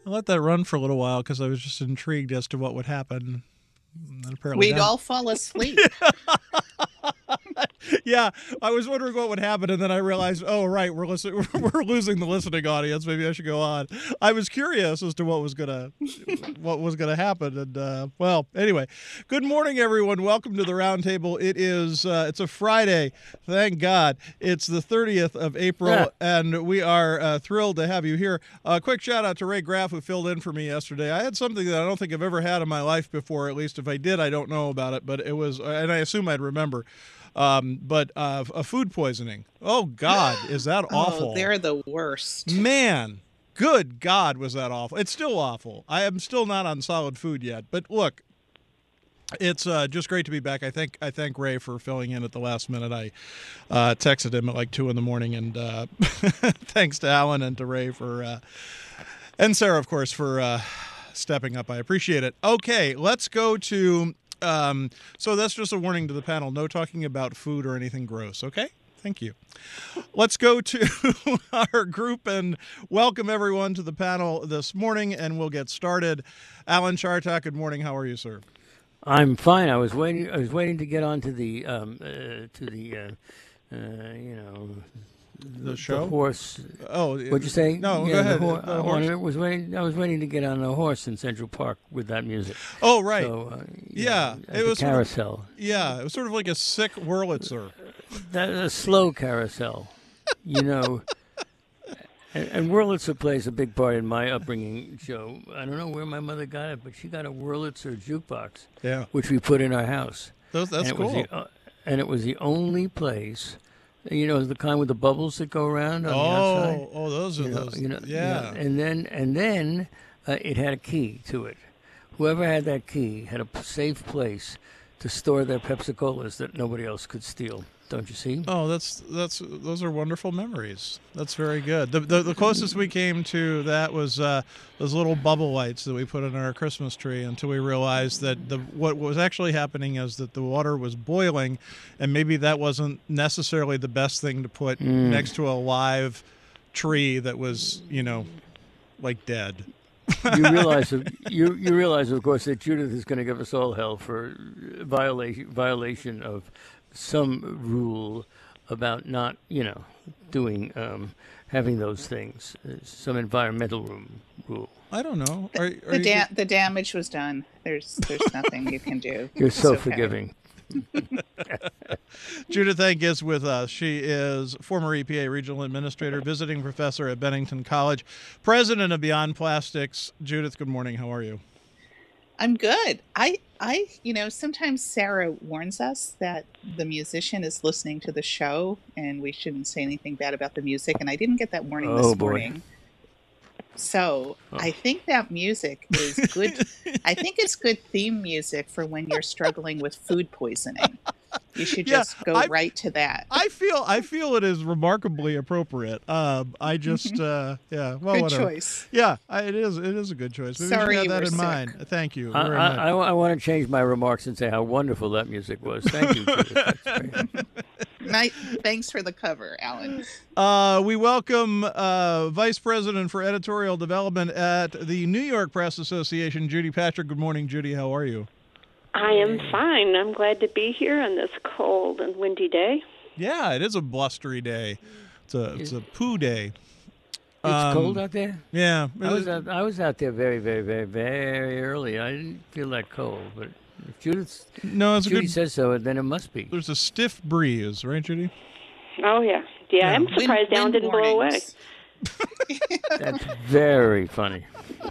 let that run for a little while because I was just intrigued as to what would happen. And apparently We'd all fall asleep. Yeah, I was wondering what would happen, and then I realized, oh, right, we're losing the listening audience. Maybe I should go on. I was curious as to what was gonna happen, and well, anyway, good morning, everyone. Welcome to the Roundtable. It's a Friday, thank God. It's the 30th of April, and we are thrilled to have you here. Quick shout out to Ray Graff, who filled in for me yesterday. I had something that I don't think I've ever had in my life before. At least if I did, I don't know about it, but it was, and I assume I'd remember. But a food poisoning. Oh, God, is that awful? Oh, they're the worst. Man, good God, was that awful. It's still awful. I am still not on solid food yet. But look, it's just great to be back. I thank Ray for filling in at the last minute. I texted him at like 2 a.m, and thanks to Alan and to Ray and Sarah, of course, for stepping up. I appreciate it. Okay, let's go to... So that's just a warning to the panel. No talking about food or anything gross, okay? Thank you. Let's go to our group and welcome everyone to the panel this morning, and we'll get started. Alan Chartock, good morning. How are you, sir? I'm fine. I was waiting to get on to the the show? The horse. Oh, what'd you say? No, go ahead. I was waiting to get on a horse in Central Park with that music. Oh, right. So, it was carousel. It was sort of like a sick Wurlitzer. That's a slow carousel, And Wurlitzer plays a big part in my upbringing, Joe. I don't know where my mother got it, but she got a Wurlitzer jukebox, which we put in our house. That's cool. And it was the only place. The kind with the bubbles that go around on the outside. Oh, those are those. Yeah. And then it had a key to it. Whoever had that key had a safe place to store their Pepsi-Colas that nobody else could steal. Don't you see? Oh, those are wonderful memories. That's very good. The closest we came to that was those little bubble lights that we put in our Christmas tree until we realized that what was actually happening is that the water was boiling, and maybe that wasn't necessarily the best thing to put next to a live tree that was, like dead. You realize, of course, that Judith is going to give us all hell for violation of some rule about not, doing, having those things, some environmental rule. I don't know. The damage was done. There's nothing you can do. You're so forgiving. Judith Hank is with us. She is former EPA regional administrator, visiting professor at Bennington College, president of Beyond Plastics. Judith, good morning. How are you? I'm good. I sometimes Sarah warns us that the musician is listening to the show and we shouldn't say anything bad about the music. And I didn't get that warning this morning. So I think that music is good. I think it's good theme music for when you're struggling with food poisoning. You should just go right to that. I feel it is remarkably appropriate. I just well, good whatever. Choice. Yeah, it is a good choice. Maybe Sorry, you should have that in sick. mind. Thank you. Very much. I want to change my remarks and say how wonderful that music was. Thank you, Judith. That's great. Thanks for the cover, Alan. We welcome Vice President for Editorial Development at the New York Press Association, Judy Patrick. Good morning, Judy. How are you? I am fine. I'm glad to be here on this cold and windy day. Yeah, it is a blustery day. It's a poo day. It's cold out there? Yeah. I was out there very, very, very, very early. I didn't feel that cold, but if Judy says so, then it must be. There's a stiff breeze, right, Judy? Oh, yeah. Yeah, I'm surprised Alan didn't blow away. That's very funny.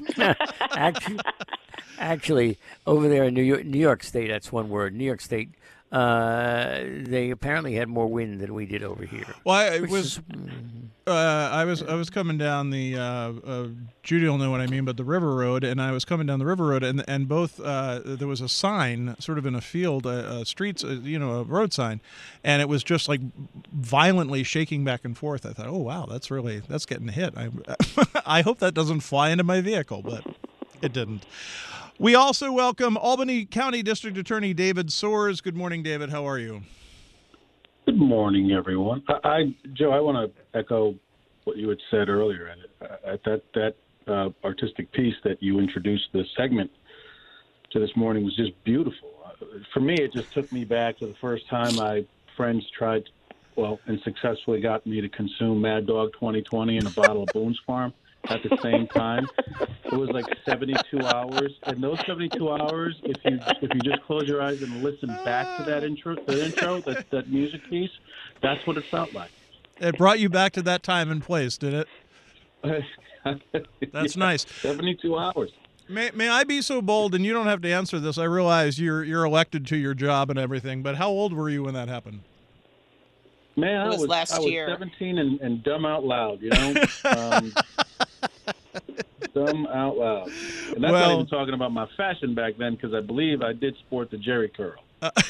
Actually, over there in New York State, that's one word, New York State, they apparently had more wind than we did over here. Well, I was coming down the Judy will know what I mean, but the River Road, and I was coming down the River Road, and both there was a sign sort of in a field, streets, a road sign, and it was just like violently shaking back and forth. I thought, oh wow, that's getting hit. I hope that doesn't fly into my vehicle, but it didn't. We also welcome Albany County District Attorney David Soares. Good morning, David. How are you? Good morning, everyone. Joe, I want to echo what you had said earlier. That artistic piece that you introduced this segment to this morning was just beautiful. For me, it just took me back to the first time my friends tried, and successfully got me to consume Mad Dog 2020 and a bottle of Boone's Farm at the same time. It was like 72 hours, and those 72 hours, if you just close your eyes and listen back to that intro, that music piece, that's what it felt like. It brought you back to that time and place, did it? That's nice. 72 hours. May I be so bold, and you don't have to answer this. I realize you're elected to your job and everything, but how old were you when that happened? Man, It was last year. 17 and dumb out loud, dumb out loud. And that's not even talking about my fashion back then, because I believe I did sport the Jerry curl.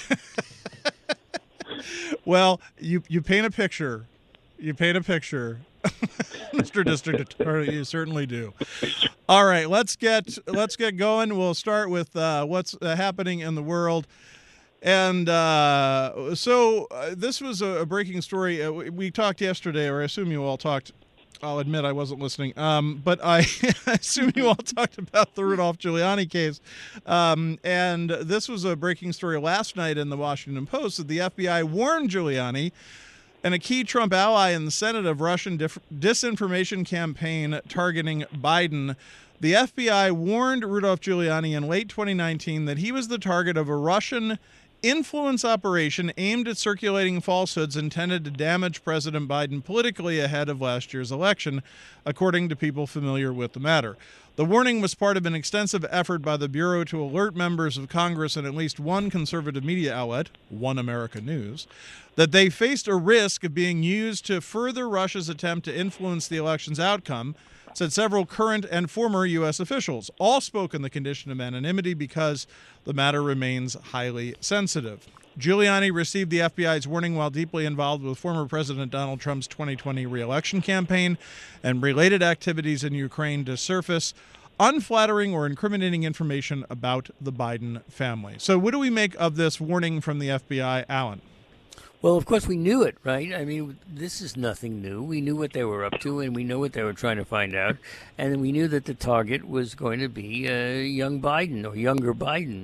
Well, you paint a picture. You paint a picture. Mr. District Attorney, you certainly do. All right, let's get going. We'll start with what's happening in the world. And so this was a breaking story. We talked yesterday, or I assume you all talked. I'll admit I wasn't listening. But I assume you all talked about the Rudolph Giuliani case. And this was a breaking story last night in the Washington Post that the FBI warned Giuliani and a key Trump ally in the Senate of Russian disinformation campaign targeting Biden. The FBI warned Rudolph Giuliani in late 2019 that he was the target of a Russian influence operation aimed at circulating falsehoods intended to damage President Biden politically ahead of last year's election, according to people familiar with the matter. The warning was part of an extensive effort by the Bureau to alert members of Congress and at least one conservative media outlet, One America News, that they faced a risk of being used to further Russia's attempt to influence the election's outcome, said several current and former U.S. officials. All spoke in the condition of anonymity because the matter remains highly sensitive. Giuliani received the FBI's warning while deeply involved with former President Donald Trump's 2020 re-election campaign and related activities in Ukraine to surface unflattering or incriminating information about the Biden family. So what do we make of this warning from the FBI, Alan? Well, of course, we knew it, right? I mean, this is nothing new. We knew what they were up to, and we know what they were trying to find out. And we knew that the target was going to be young Biden or younger Biden.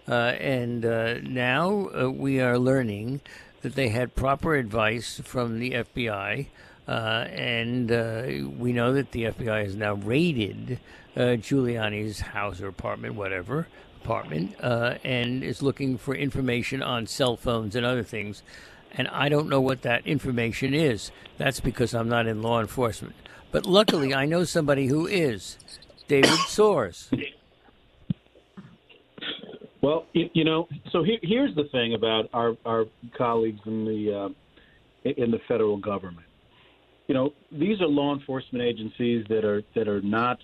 Now we are learning that they had proper advice from the FBI. We know that the FBI has now raided Giuliani's house or apartment, and is looking for information on cell phones and other things. And I don't know what that information is. That's because I'm not in law enforcement. But luckily, I know somebody who is. David Soares. Well, so here's the thing about our colleagues in the federal government. These are law enforcement agencies that are not,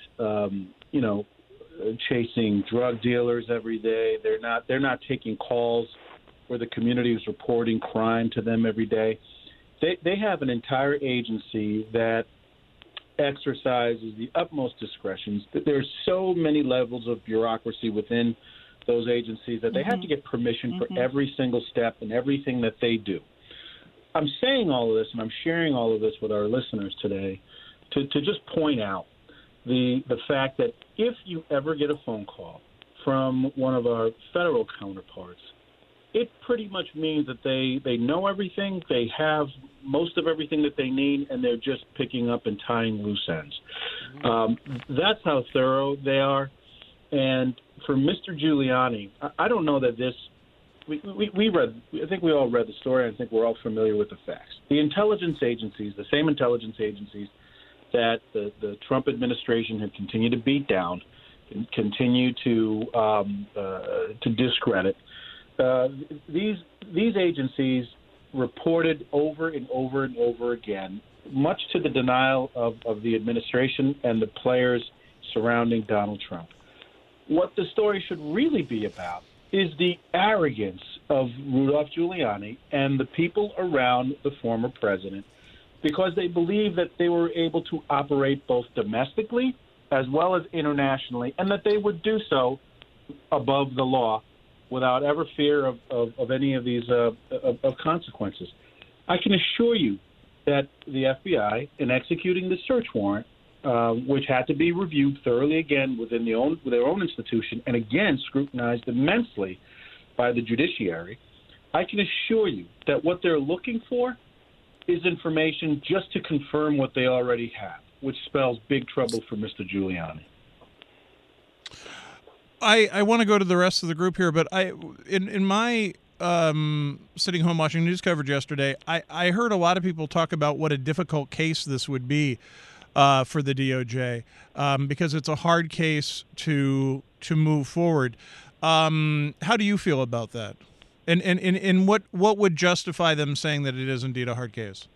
chasing drug dealers every day. They're not taking calls where the community is reporting crime to them every day. They have an entire agency that exercises the utmost discretion. There's so many levels of bureaucracy within those agencies that they have to get permission for every single step and everything that they do. I'm saying all of this, and I'm sharing all of this with our listeners today to just point out the fact that if you ever get a phone call from one of our federal counterparts, it pretty much means that they know everything, they have most of everything that they need, and they're just picking up and tying loose ends. That's how thorough they are. And for Mr. Giuliani, I don't know that this – we read – I think we all read the story. I think we're all familiar with the facts. The intelligence agencies, the same intelligence agencies that the Trump administration had continued to beat down and continue to discredit, these agencies reported over and over and over again, much to the denial of the administration and the players surrounding Donald Trump. What the story should really be about is the arrogance of Rudolph Giuliani and the people around the former president, because they believe that they were able to operate both domestically as well as internationally, and that they would do so above the law without ever fear of any of these of consequences. I can assure you that the FBI, in executing the search warrant which had to be reviewed thoroughly again within their own institution, and again scrutinized immensely by the judiciary. I can assure you that what they're looking for is information just to confirm what they already have, which spells big trouble for Mr. Giuliani. I want to go to the rest of the group here, but in my sitting home watching news coverage yesterday, I heard a lot of people talk about what a difficult case this would be for the DOJ because it's a hard case to move forward. How do you feel about that? And what would justify them saying that it is indeed a hard case?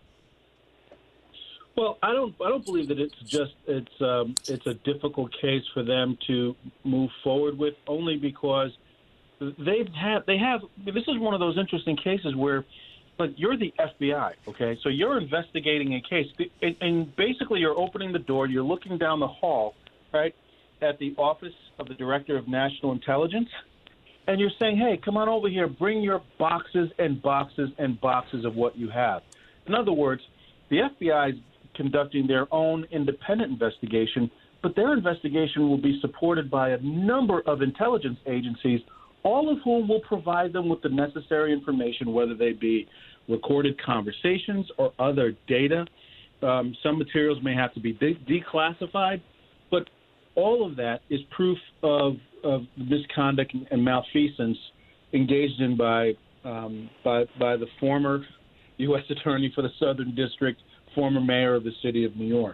Well, I don't believe that it's a difficult case for them to move forward with, only because they have. This is one of those interesting cases where, like, you're the FBI, okay? So you're investigating a case, and basically you're opening the door, you're looking down the hall, right, at the Office of the Director of National Intelligence, and you're saying, hey, come on over here, bring your boxes and boxes and boxes of what you have. In other words, the FBI is conducting their own independent investigation, but their investigation will be supported by a number of intelligence agencies, all of whom will provide them with the necessary information, whether they be recorded conversations or other data. Some materials may have to be declassified, but all of that is proof of misconduct and malfeasance engaged in by the former U.S. Attorney for the Southern District, former mayor of the city of New York.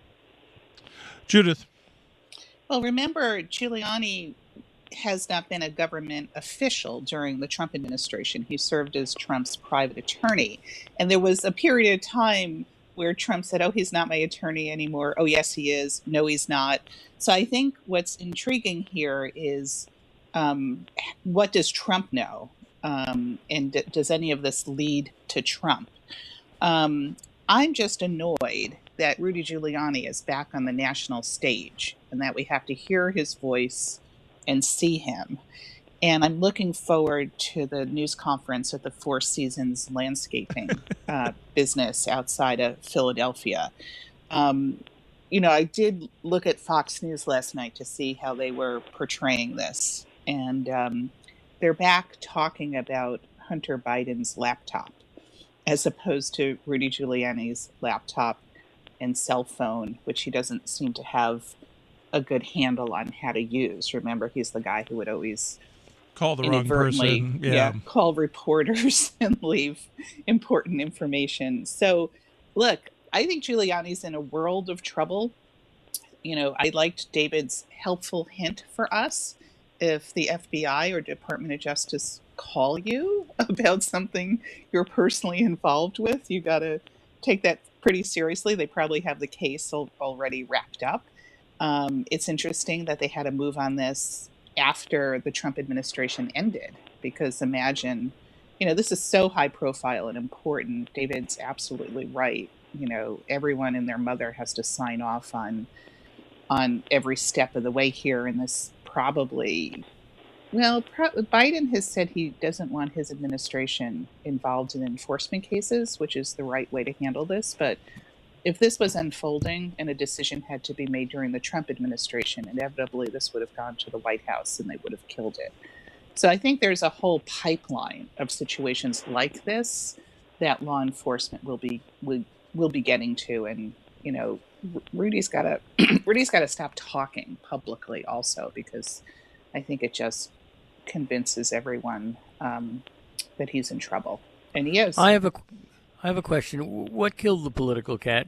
Judith. Well, remember, Giuliani has not been a government official during the Trump administration. He served as Trump's private attorney. And there was a period of time where Trump said, oh, he's not my attorney anymore. Oh, yes, he is. No, he's not. So I think what's intriguing here is what does Trump know? And does any of this lead to Trump? I'm just annoyed that Rudy Giuliani is back on the national stage and that we have to hear his voice and see him. And I'm looking forward to the news conference at the Four Seasons landscaping business outside of Philadelphia. I did look at Fox News last night to see how they were portraying this. And they're back talking about Hunter Biden's laptop, as opposed to Rudy Giuliani's laptop and cell phone, which he doesn't seem to have a good handle on how to use. Remember, he's the guy who would always call the wrong person. Yeah, call reporters and leave important information. So, look, I think Giuliani's in a world of trouble. I liked David's helpful hint for us. If the FBI or Department of Justice call you about something you're personally involved with, you got to take that pretty seriously. They probably have the case already wrapped up. It's interesting that they had to move on this after the Trump administration ended, because imagine, this is so high profile and important. David's absolutely right. Everyone and their mother has to sign off on every step of the way here. And this probably, Biden has said he doesn't want his administration involved in enforcement cases, which is the right way to handle this. But if this was unfolding and a decision had to be made during the Trump administration, inevitably this would have gone to the White House and they would have killed it. So I think there's a whole pipeline of situations like this that law enforcement will be getting to. And, Rudy's got to stop talking publicly also, because I think it just convinces everyone that he's in trouble. And he is. I have a question. What killed the political cat?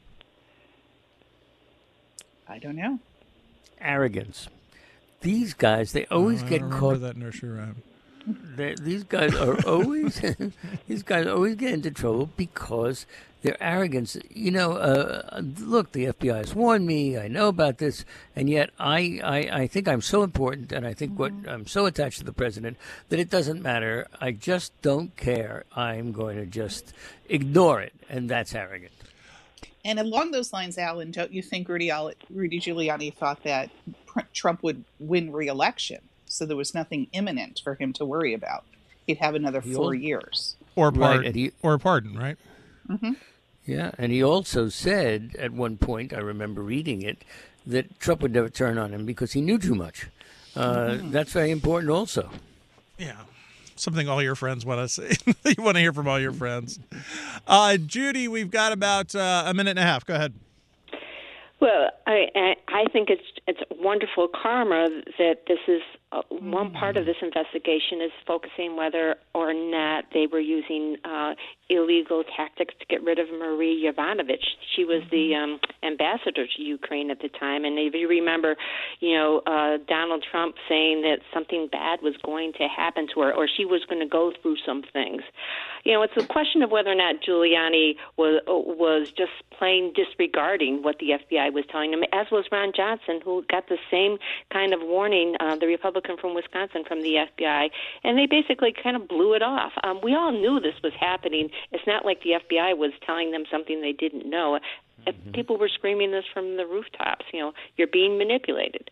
I don't know. Arrogance. These guys, they always get caught. That nursery rhyme. These guys always get into trouble because their arrogance. Look, the FBI has warned me. I know about this, and yet I think I'm so important, and I think I'm so attached to the president that it doesn't matter. I just don't care. I'm going to just ignore it, and that's arrogant. And along those lines, Alan, don't you think Rudy Giuliani thought that Trump would win re-election, so there was nothing imminent for him to worry about? He'd have another 4 years. Or a pardon, right? Mm-hmm. Yeah, and he also said at one point, I remember reading it, that Trump would never turn on him because he knew too much. That's very important also. Yeah. Something all your friends want to say. You want to hear from all your friends. Judy, we've got about a minute and a half. Go ahead. Well, I think it's wonderful karma that this is one part of this investigation is focusing whether or not they were using illegal tactics to get rid of Marie Yovanovitch. She was the ambassador to Ukraine at the time, and if you remember, Donald Trump saying that something bad was going to happen to her, or she was going to go through some things. It's a question of whether or not Giuliani was just plain disregarding what the FBI was telling him, as was Ron Johnson, who got the same kind of warning, the Republican from Wisconsin, from the FBI, and they basically kind of blew it off. We all knew this was happening. It's not like the FBI was telling them something they didn't know. People were screaming this from the rooftops. You're being manipulated.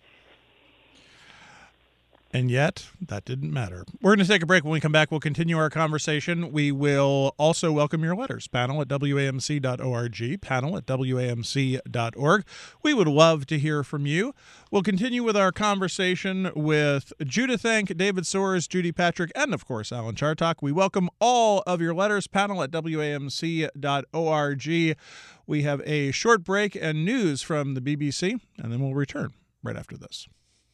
And yet, that didn't matter. We're going to take a break. When we come back, we'll continue our conversation. We will also welcome your letters. Panel@WAMC.org. Panel@WAMC.org. We would love to hear from you. We'll continue with our conversation with Judith Enck, David Soares, Judy Patrick, and, of course, Alan Chartock. We welcome all of your letters. Panel@WAMC.org. We have a short break and news from the BBC, and then we'll return right after this.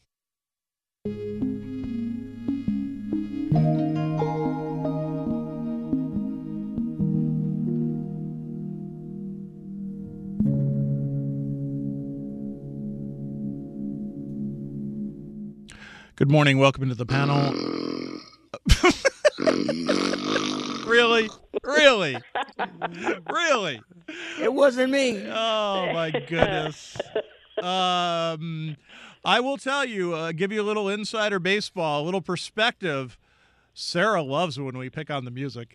Good morning. Welcome to the panel. Really? It wasn't me. Oh, my goodness. I will tell you, give you a little insider baseball, a little perspective. Sarah loves when we pick on the music.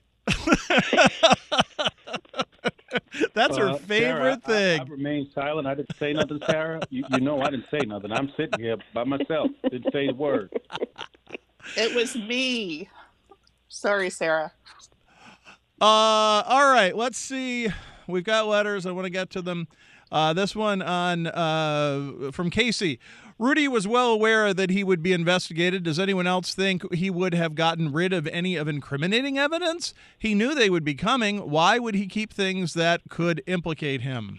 That's her favorite Sarah, thing. I remained silent. I didn't say nothing, Sarah. You know I didn't say nothing. I'm sitting here by myself. Didn't say a word. It was me. Sorry, Sarah. All right, let's see. We've got letters. I want to get to them. This one from Casey. Rudy was well aware that he would be investigated. Does anyone else think he would have gotten rid of any of incriminating evidence? He knew they would be coming. Why would he keep things that could implicate him?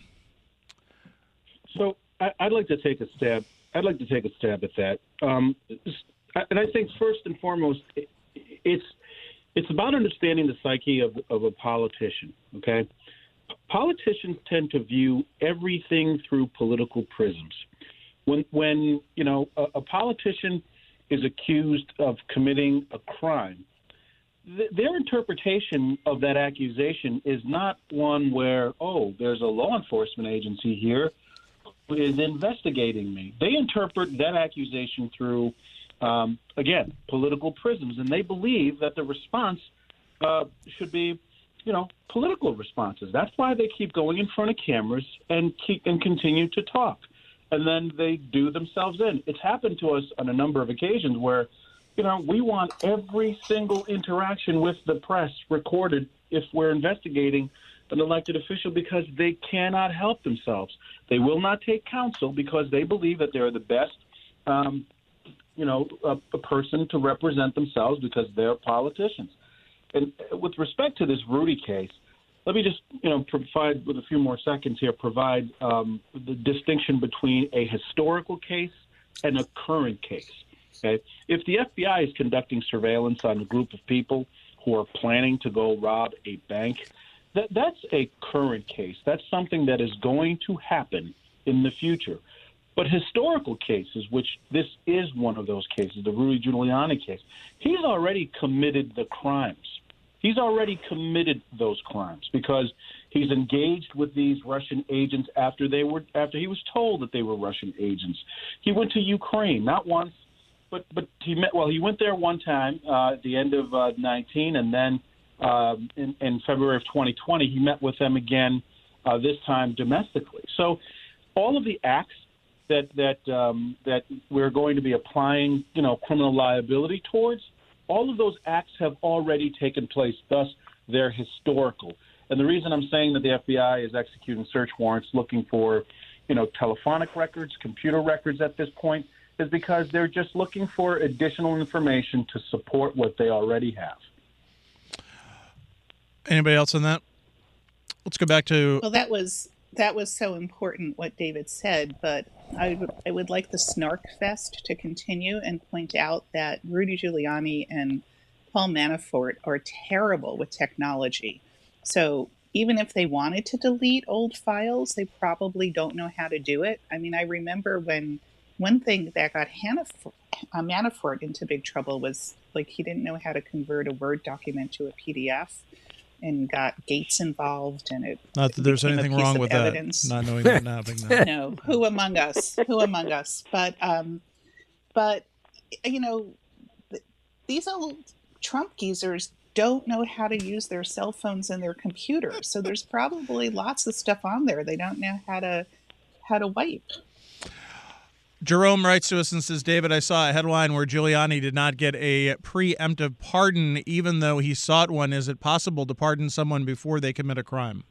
So I'd like to take a stab. At that. And I think first and foremost, it's about understanding the psyche of a politician. Okay, politicians tend to view everything through political prisms. When a politician is accused of committing a crime, their interpretation of that accusation is not one where, there's a law enforcement agency here who is investigating me. They interpret that accusation through, again, political prisms, and they believe that the response should be, political responses. That's why they keep going in front of cameras and continue to talk. And then they do themselves in. It's happened to us on a number of occasions where, we want every single interaction with the press recorded if we're investigating an elected official because they cannot help themselves. They will not take counsel because they believe that they're the best, a person to represent themselves because they're politicians. And with respect to this Rudy case, let me just, provide with a few more seconds here, provide the distinction between a historical case and a current case. Okay? If the FBI is conducting surveillance on a group of people who are planning to go rob a bank, that's a current case. That's something that is going to happen in the future. But historical cases, which this is one of those cases, the Rudy Giuliani case, he's already committed the crimes. He's already committed those crimes because he's engaged with these Russian agents after he was told that they were Russian agents. He went to Ukraine, not once, but he went there one time at the end of 19, and then in February of 2020 he met with them again, this time domestically. So all of the acts that we're going to be applying, criminal liability towards, all of those acts have already taken place. Thus, they're historical. And the reason I'm saying that the FBI is executing search warrants looking for, telephonic records, computer records at this point, is because they're just looking for additional information to support what they already have. Anybody else on that? Let's go back to... Well, that was so important what David said, but I would like the snark fest to continue and point out that Rudy Giuliani and Paul Manafort are terrible with technology. So even if they wanted to delete old files, they probably don't know how to do it. I mean, I remember when one thing that got Manafort into big trouble was like he didn't know how to convert a Word document to a PDF, and got Gates involved, and it not that there's anything wrong with evidence. That. Not knowing that happening. That. No, who among us? Who among us? But these old Trump geezers don't know how to use their cell phones and their computers. So there's probably lots of stuff on there they don't know how to wipe. Jerome writes to us and says, David, I saw a headline where Giuliani did not get a preemptive pardon even though he sought one. Is it possible to pardon someone before they commit a crime?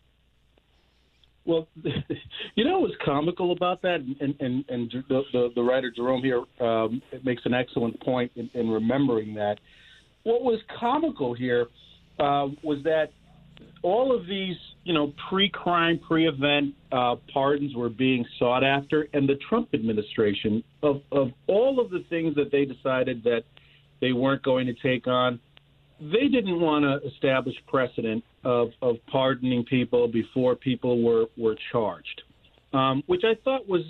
Well, what's comical about that, and the writer Jerome here makes an excellent point in remembering that. What was comical here was that all of these, pre-crime, pre-event pardons were being sought after, and the Trump administration, of all of the things that they decided that they weren't going to take on, they didn't want to establish precedent of pardoning people before people were charged, which I thought was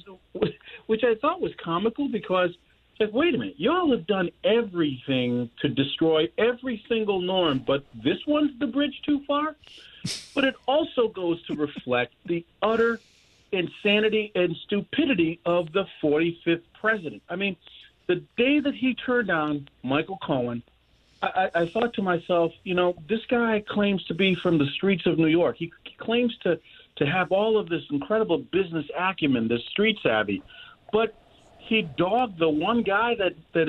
comical because. Like, wait a minute, y'all have done everything to destroy every single norm, but this one's the bridge too far? But it also goes to reflect the utter insanity and stupidity of the 45th president. I mean, the day that he turned down Michael Cohen, I thought to myself, this guy claims to be from the streets of New York. He claims to have all of this incredible business acumen, this street savvy, but he dogged the one guy that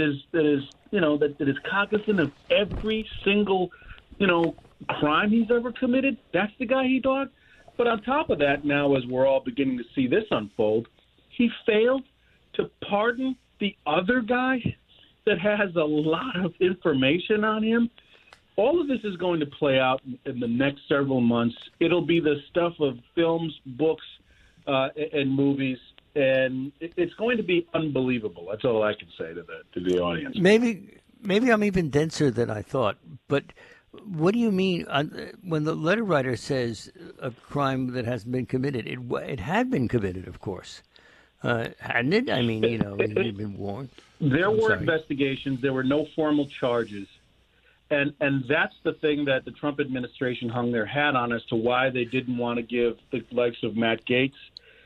is cognizant of every single, crime he's ever committed. That's the guy he dogged. But on top of that, now as we're all beginning to see this unfold, he failed to pardon the other guy that has a lot of information on him. All of this is going to play out in the next several months. It'll be the stuff of films, books, and movies. And it's going to be unbelievable. That's all I can say to the audience. Maybe I'm even denser than I thought. But what do you mean when the letter writer says a crime that hasn't been committed? It had been committed, of course, hadn't it? I mean, you've been warned. There were investigations. There were no formal charges. And that's the thing that the Trump administration hung their hat on as to why they didn't want to give the likes of Matt Gaetz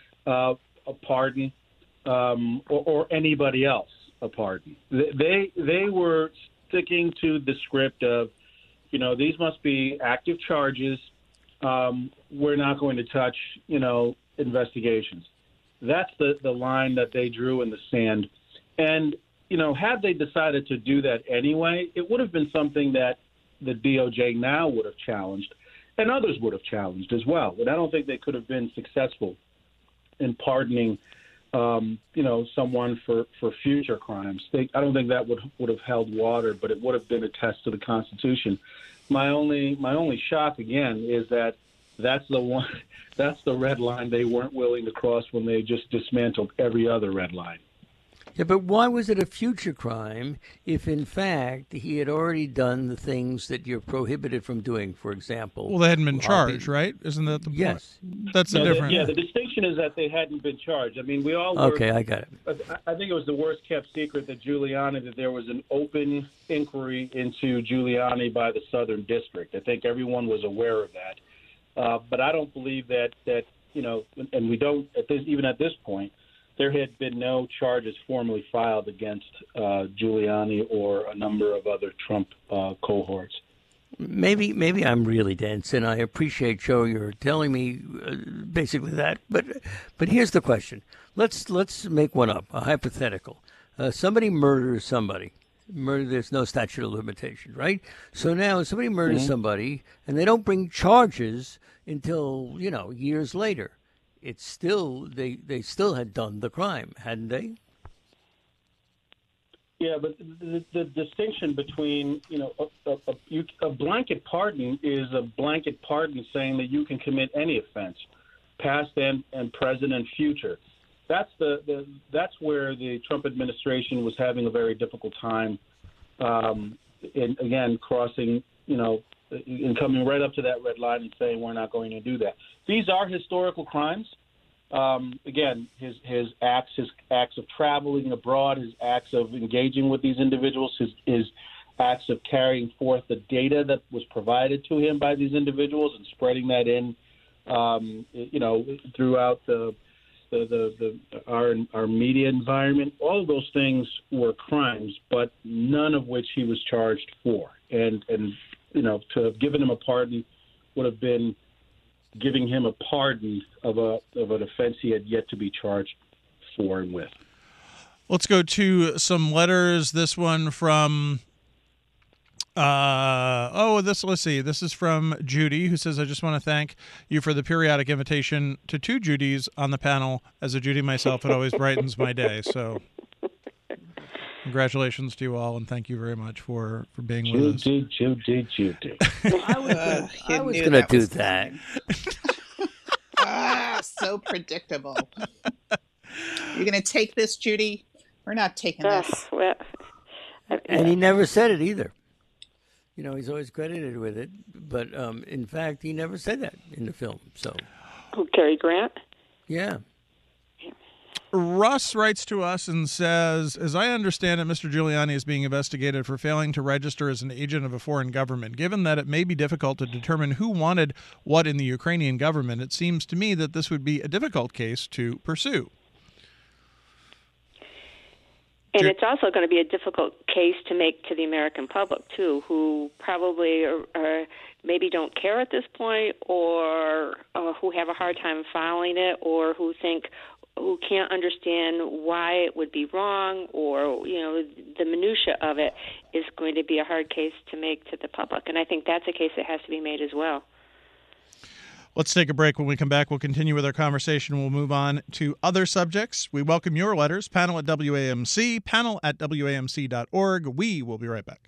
a pardon, or anybody else a pardon. They were sticking to the script of, these must be active charges. We're not going to touch, investigations. That's the line that they drew in the sand. And, had they decided to do that anyway, it would have been something that the DOJ now would have challenged, and others would have challenged as well. But I don't think they could have been successful in pardoning, someone for future crimes. I don't think that would have held water, but it would have been a test to the Constitution. My only shock again is that that's the red line they weren't willing to cross when they just dismantled every other red line. Yeah, but why was it a future crime if, in fact, he had already done the things that you're prohibited from doing, for example? Well, they hadn't been charged, right? Isn't that the point? Yes. That's the difference. The distinction is that they hadn't been charged. I mean, we all were... Okay, I got it. I think it was the worst-kept secret that there was an open inquiry into Giuliani by the Southern District. I think everyone was aware of that. But I don't believe that and we don't, even at this point, there had been no charges formally filed against Giuliani or a number of other Trump cohorts. Maybe I'm really dense, and I appreciate, Joe, you're telling me basically that. But here's the question: Let's make one up, a hypothetical. Somebody murders somebody, Murder, there's no statute of limitation, right? So now if somebody murders somebody and they don't bring charges until, years later, it's still, they still had done the crime, hadn't they? Yeah, but the distinction between, a blanket pardon is a blanket pardon saying that you can commit any offense, past and present and future. That's that's where the Trump administration was having a very difficult time, and again crossing, and coming right up to that red line and saying we're not going to do that. These are historical crimes. Again, his acts of traveling abroad, his acts of engaging with these individuals, his acts of carrying forth the data that was provided to him by these individuals and spreading that in, throughout our media environment. All of those things were crimes, but none of which he was charged for. And to have given him a pardon would have been giving him a pardon of an offense he had yet to be charged for and with. Let's go to some letters. This one from let's see. This is from Judy, who says, I just want to thank you for the periodic invitation to two Judys on the panel. As a Judy myself, it always brightens my day. So congratulations to you all, and thank you very much for being with us. Judy. I was going to do that. So predictable. You're going to take this, Judy? We're not taking this. And he never said it either. He's always credited with it, but in fact, he never said that in the film. So, Cary Grant? Yeah. Russ writes to us and says, as I understand it, Mr. Giuliani is being investigated for failing to register as an agent of a foreign government. Given that it may be difficult to determine who wanted what in the Ukrainian government, it seems to me that this would be a difficult case to pursue. And it's also going to be a difficult case to make to the American public, too, who probably maybe don't care at this point, or who have a hard time following it, or who can't understand why it would be wrong, or, the minutia of it is going to be a hard case to make to the public. And I think that's a case that has to be made as well. Let's take a break. When we come back, we'll continue with our conversation. We'll move on to other subjects. We welcome your letters. Panel at WAMC, panel at WAMC.org. We will be right back.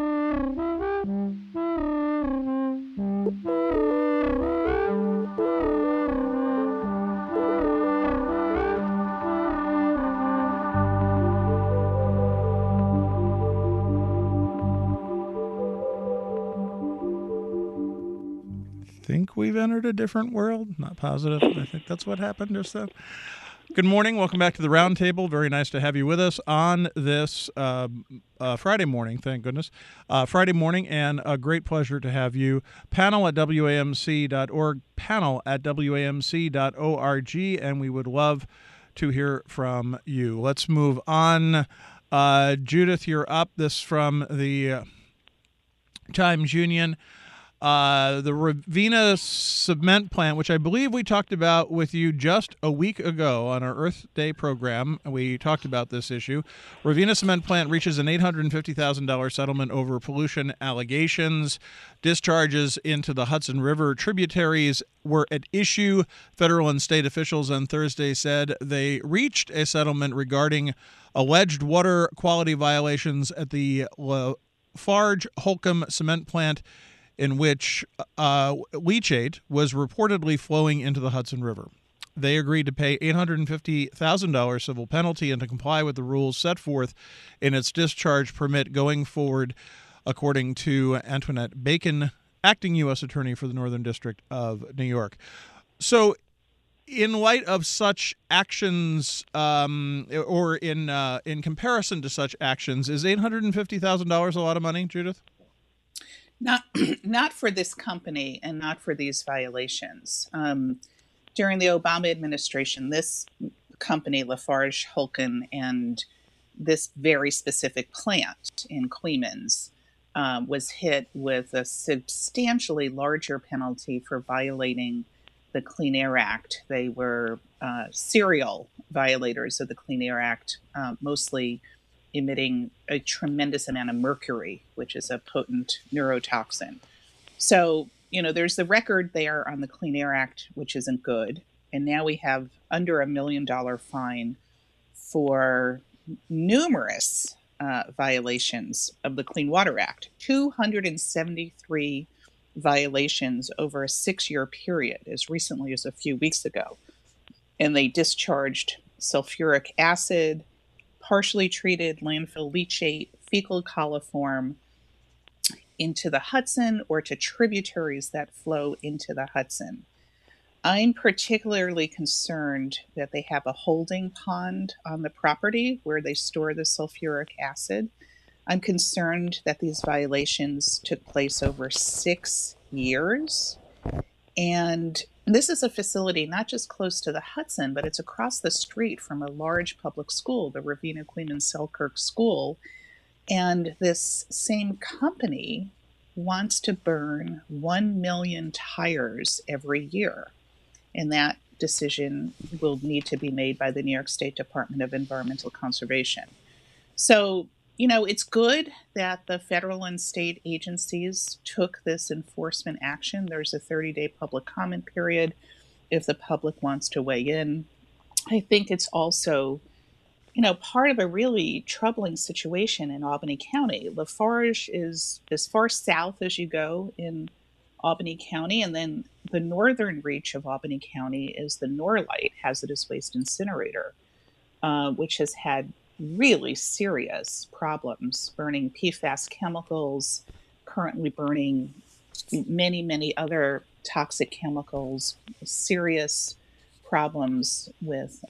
Think we've entered a different world. Not positive. I think that's what happened just then. Good morning. Welcome back to the Roundtable. Very nice to have you with us on this Friday morning. Thank goodness. Friday morning, and a great pleasure to have you. Panel at WAMC.org, panel at WAMC.org, and we would love to hear from you. Let's move on. Judith, you're up. This from the Times Union. The Ravenna cement plant, which I believe we talked about with you just a week ago on our Earth Day program. We talked about this issue. Ravenna cement plant reaches an $850,000 settlement over pollution allegations. Discharges into the Hudson River tributaries were at issue. Federal and state officials on Thursday said they reached a settlement regarding alleged water quality violations at the Lafarge Holcomb cement plant, in which leachate was reportedly flowing into the Hudson River. They agreed to pay $850,000 civil penalty and to comply with the rules set forth in its discharge permit going forward, according to Antoinette Bacon, acting U.S. Attorney for the Northern District of New York. So in light of such actions, or in comparison to such actions, is $850,000 a lot of money, Judith? Not for this company and not for these violations. During the Obama administration, this company, Lafarge Holcomb, and this very specific plant in Clemens was hit with a substantially larger penalty for violating the Clean Air Act. They were serial violators of the Clean Air Act, mostly emitting a tremendous amount of mercury, which is a potent neurotoxin. So, there's the record there on the Clean Air Act, which isn't good. And now we have under $1 million fine for numerous violations of the Clean Water Act, 273 violations over a 6-year period, as recently as a few weeks ago. And they discharged sulfuric acid, partially treated landfill leachate, fecal coliform into the Hudson or to tributaries that flow into the Hudson. I'm particularly concerned that they have a holding pond on the property where they store the sulfuric acid. I'm concerned that these violations took place over 6 years. And this is a facility not just close to the Hudson, but it's across the street from a large public school, the Ravina Queeman Selkirk School. And this same company wants to burn 1 million tires every year. And that decision will need to be made by the New York State Department of Environmental Conservation. So, it's good that the federal and state agencies took this enforcement action. There's a 30-day public comment period if the public wants to weigh in. I think it's also, part of a really troubling situation in Albany County. Lafarge is as far south as you go in Albany County, and then the northern reach of Albany County is the Norlite hazardous waste incinerator, which has had really serious problems burning PFAS chemicals, currently burning many, many other toxic chemicals, serious problems with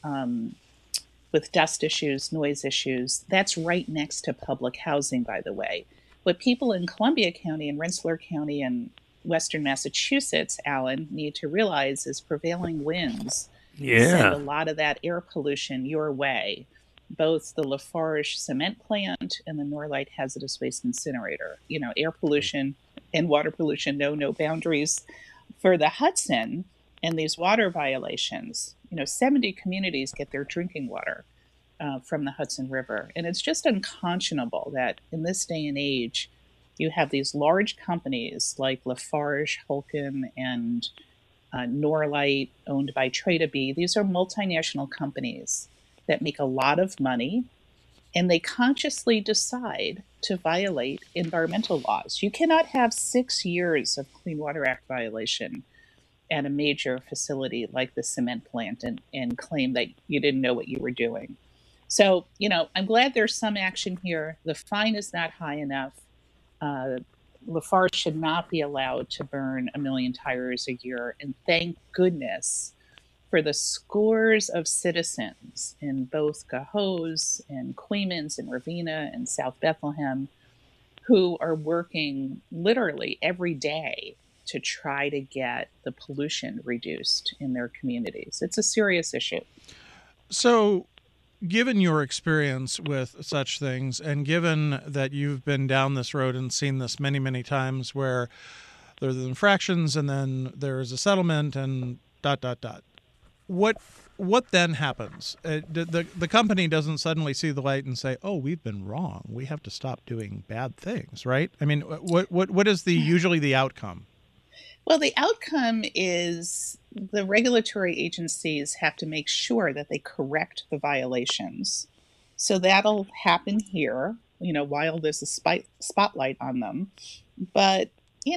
dust issues, noise issues. That's right next to public housing, by the way. What people in Columbia County and Rensselaer County and Western Massachusetts, Alan, need to realize is prevailing winds send a lot of that air pollution your way. Both the Lafarge cement plant and the Norlite hazardous waste incinerator. Air pollution and water pollution know no boundaries. For the Hudson and these water violations, 70 communities get their drinking water from the Hudson River. And it's just unconscionable that in this day and age, you have these large companies like Lafarge, Holcim, and Norlite, owned by Trade-A-Bee. These are multinational companies that make a lot of money, and they consciously decide to violate environmental laws. You cannot have 6 years of Clean Water Act violation at a major facility like the cement plant and claim that you didn't know what you were doing. So, I'm glad there's some action here. The fine is not high enough. Lafarge should not be allowed to burn 1 million tires a year. And thank goodness for the scores of citizens in both Cohoes and Queemans and Ravina and South Bethlehem who are working literally every day to try to get the pollution reduced in their communities. It's a serious issue. So, given your experience with such things, and given that you've been down this road and seen this many, many times where there's infractions and then there's a settlement and ... What then happens? The company doesn't suddenly see the light and say, "Oh, we've been wrong. We have to stop doing bad things," right? I mean, what is usually the outcome? Well, the outcome is the regulatory agencies have to make sure that they correct the violations. So that'll happen here, while there's a spotlight on them. But,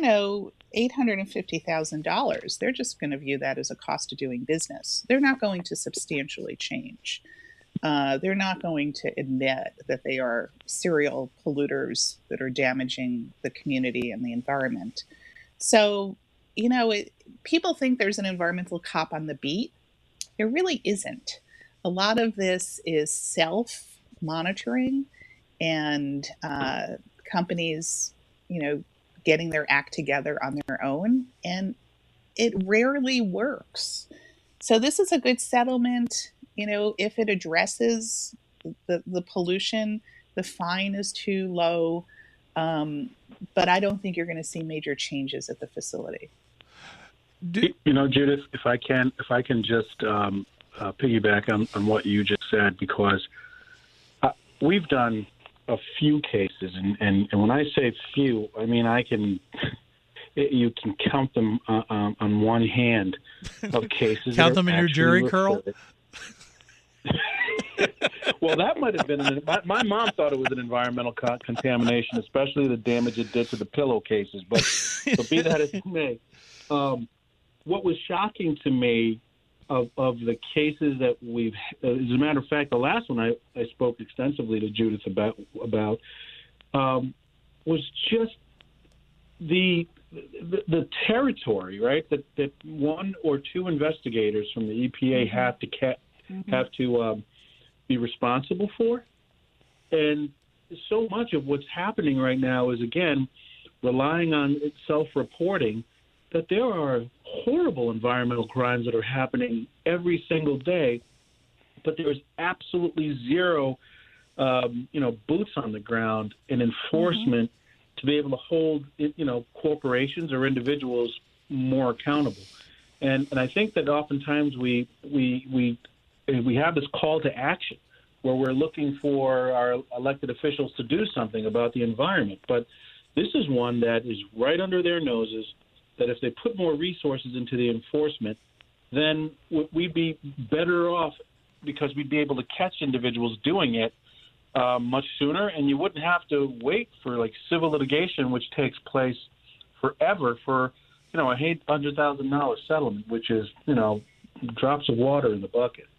$850,000, they're just going to view that as a cost of doing business. They're not going to substantially change. They're not going to admit that they are serial polluters that are damaging the community and the environment. So, people think there's an environmental cop on the beat. There really isn't. A lot of this is self-monitoring and companies, getting their act together on their own, and it rarely works. So this is a good settlement. If it addresses the pollution, the fine is too low, but I don't think you're going to see major changes at the facility. Judith, if I can just piggyback on what you just said, because we've done a few cases, and when I say few, I mean you can count them on one hand of cases. Count them in your Jerry curl? Well, that might have been my mom thought it was an environmental contamination, especially the damage it did to the pillowcases. But be that as it may, what was shocking to me of the cases that we've, as a matter of fact, the last one I spoke extensively to Judith about was just the territory, right? That one or two investigators from the EPA have to be responsible for, and so much of what's happening right now is again relying on self-reporting. That there are horrible environmental crimes that are happening every single day, but there's absolutely zero, boots on the ground and enforcement to be able to hold, corporations or individuals more accountable. And I think that oftentimes we have this call to action where we're looking for our elected officials to do something about the environment. But this is one that is right under their noses, that if they put more resources into the enforcement, then we'd be better off because we'd be able to catch individuals doing it much sooner, and you wouldn't have to wait for like civil litigation, which takes place forever for, a $800,000 settlement, which is, drops of water in the bucket.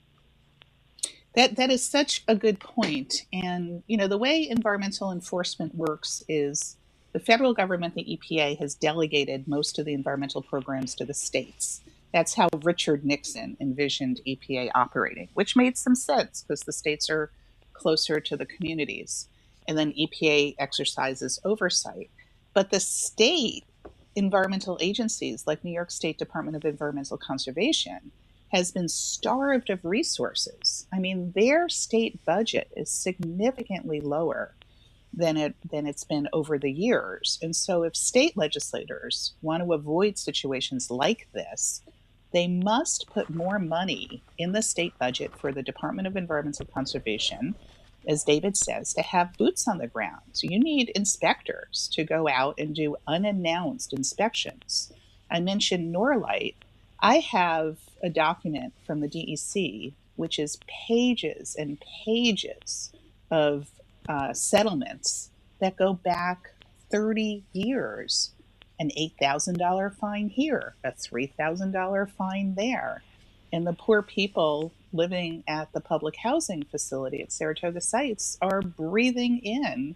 That is such a good point. And, the way environmental enforcement works is the federal government, the EPA, has delegated most of the environmental programs to the states. That's how Richard Nixon envisioned EPA operating, which made some sense because the states are closer to the communities. And then EPA exercises oversight. But the state environmental agencies, like New York State Department of Environmental Conservation, has been starved of resources. I mean, their state budget is significantly lower than it's been over the years. And so if state legislators want to avoid situations like this, they must put more money in the state budget for the Department of Environmental Conservation, as David says, to have boots on the ground. So you need inspectors to go out and do unannounced inspections. I mentioned Norlite. I have a document from the DEC, which is pages and pages of settlements that go back 30 years. An $8,000 fine here, a $3,000 fine there. And the poor people living at the public housing facility at Saratoga Sites are breathing in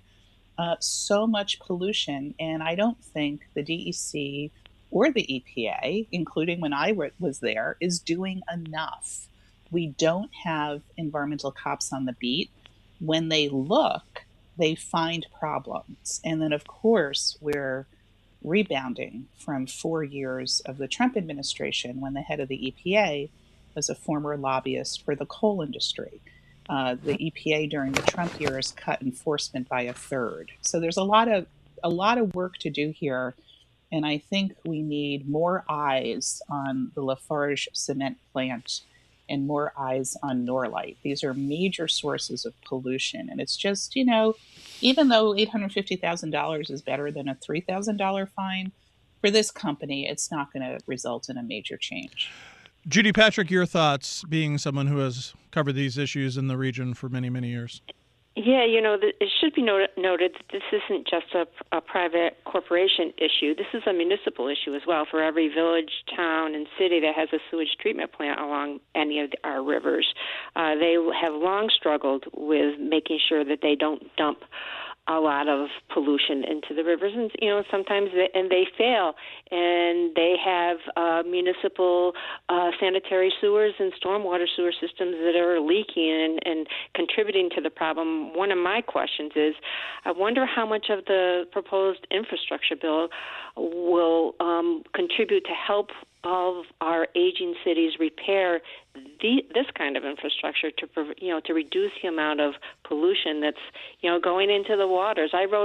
so much pollution. And I don't think the DEC or the EPA, including when I was there, is doing enough. We don't have environmental cops on the beat. When they look, they find problems. And then, of course, we're rebounding from 4 years of the Trump administration when the head of the EPA was a former lobbyist for the coal industry. The EPA during the Trump years cut enforcement by a third. So there's a lot of work to do here. And I think we need more eyes on the Lafarge cement plant and more eyes on Norlite. These are major sources of pollution. And it's just, even though $850,000 is better than a $3,000 fine, for this company, it's not going to result in a major change. Judy Patrick, your thoughts, being someone who has covered these issues in the region for many, many years. Yeah, it should be noted that this isn't just a private corporation issue. This is a municipal issue as well for every village, town, and city that has a sewage treatment plant along any of our rivers. They have long struggled with making sure that they don't dump a lot of pollution into the rivers, and sometimes they fail, and they have municipal sanitary sewers and stormwater sewer systems that are leaking and contributing to the problem. One of my questions is, I wonder how much of the proposed infrastructure bill will contribute to help all of our aging cities repair this kind of infrastructure to reduce the amount of pollution that's going into the waters. I wrote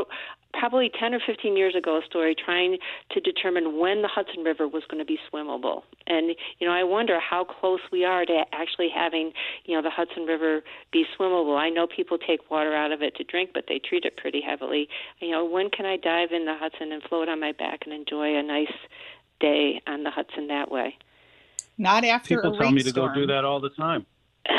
probably 10 or 15 years ago, a story trying to determine when the Hudson River was going to be swimmable. And, I wonder how close we are to actually having, the Hudson River be swimmable. I know people take water out of it to drink, but they treat it pretty heavily. When can I dive in the Hudson and float on my back and enjoy a nice day on the Hudson that way? Not after people a tell rainstorm. me to go do that all the time.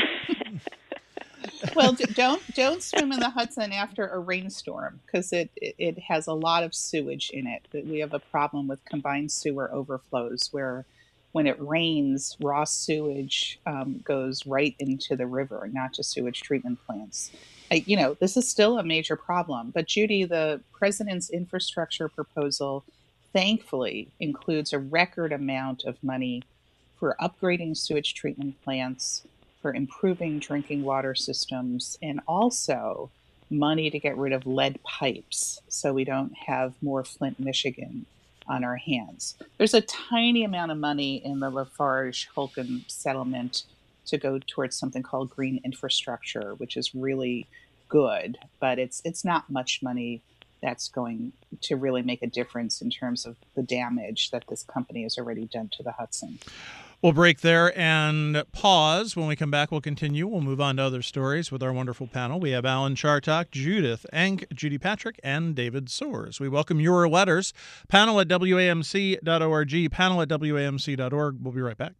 Well, don't swim in the Hudson after a rainstorm, because it has a lot of sewage in it. We have a problem with combined sewer overflows where when it rains, raw sewage goes right into the river, not just sewage treatment plants. This is still a major problem. But Judy, the president's infrastructure proposal, thankfully, includes a record amount of money for upgrading sewage treatment plants, for improving drinking water systems, and also money to get rid of lead pipes so we don't have more Flint, Michigan on our hands. There's a tiny amount of money in the Lafarge-Holcomb settlement to go towards something called green infrastructure, which is really good, but it's not much money that's going to really make a difference in terms of the damage that this company has already done to the Hudson. We'll break there and pause. When we come back, we'll continue. We'll move on to other stories with our wonderful panel. We have Alan Chartock, Judith Enck, Judy Patrick, and David Soares. We welcome your letters. Panel at WAMC.org, panel at WAMC.org. We'll be right back.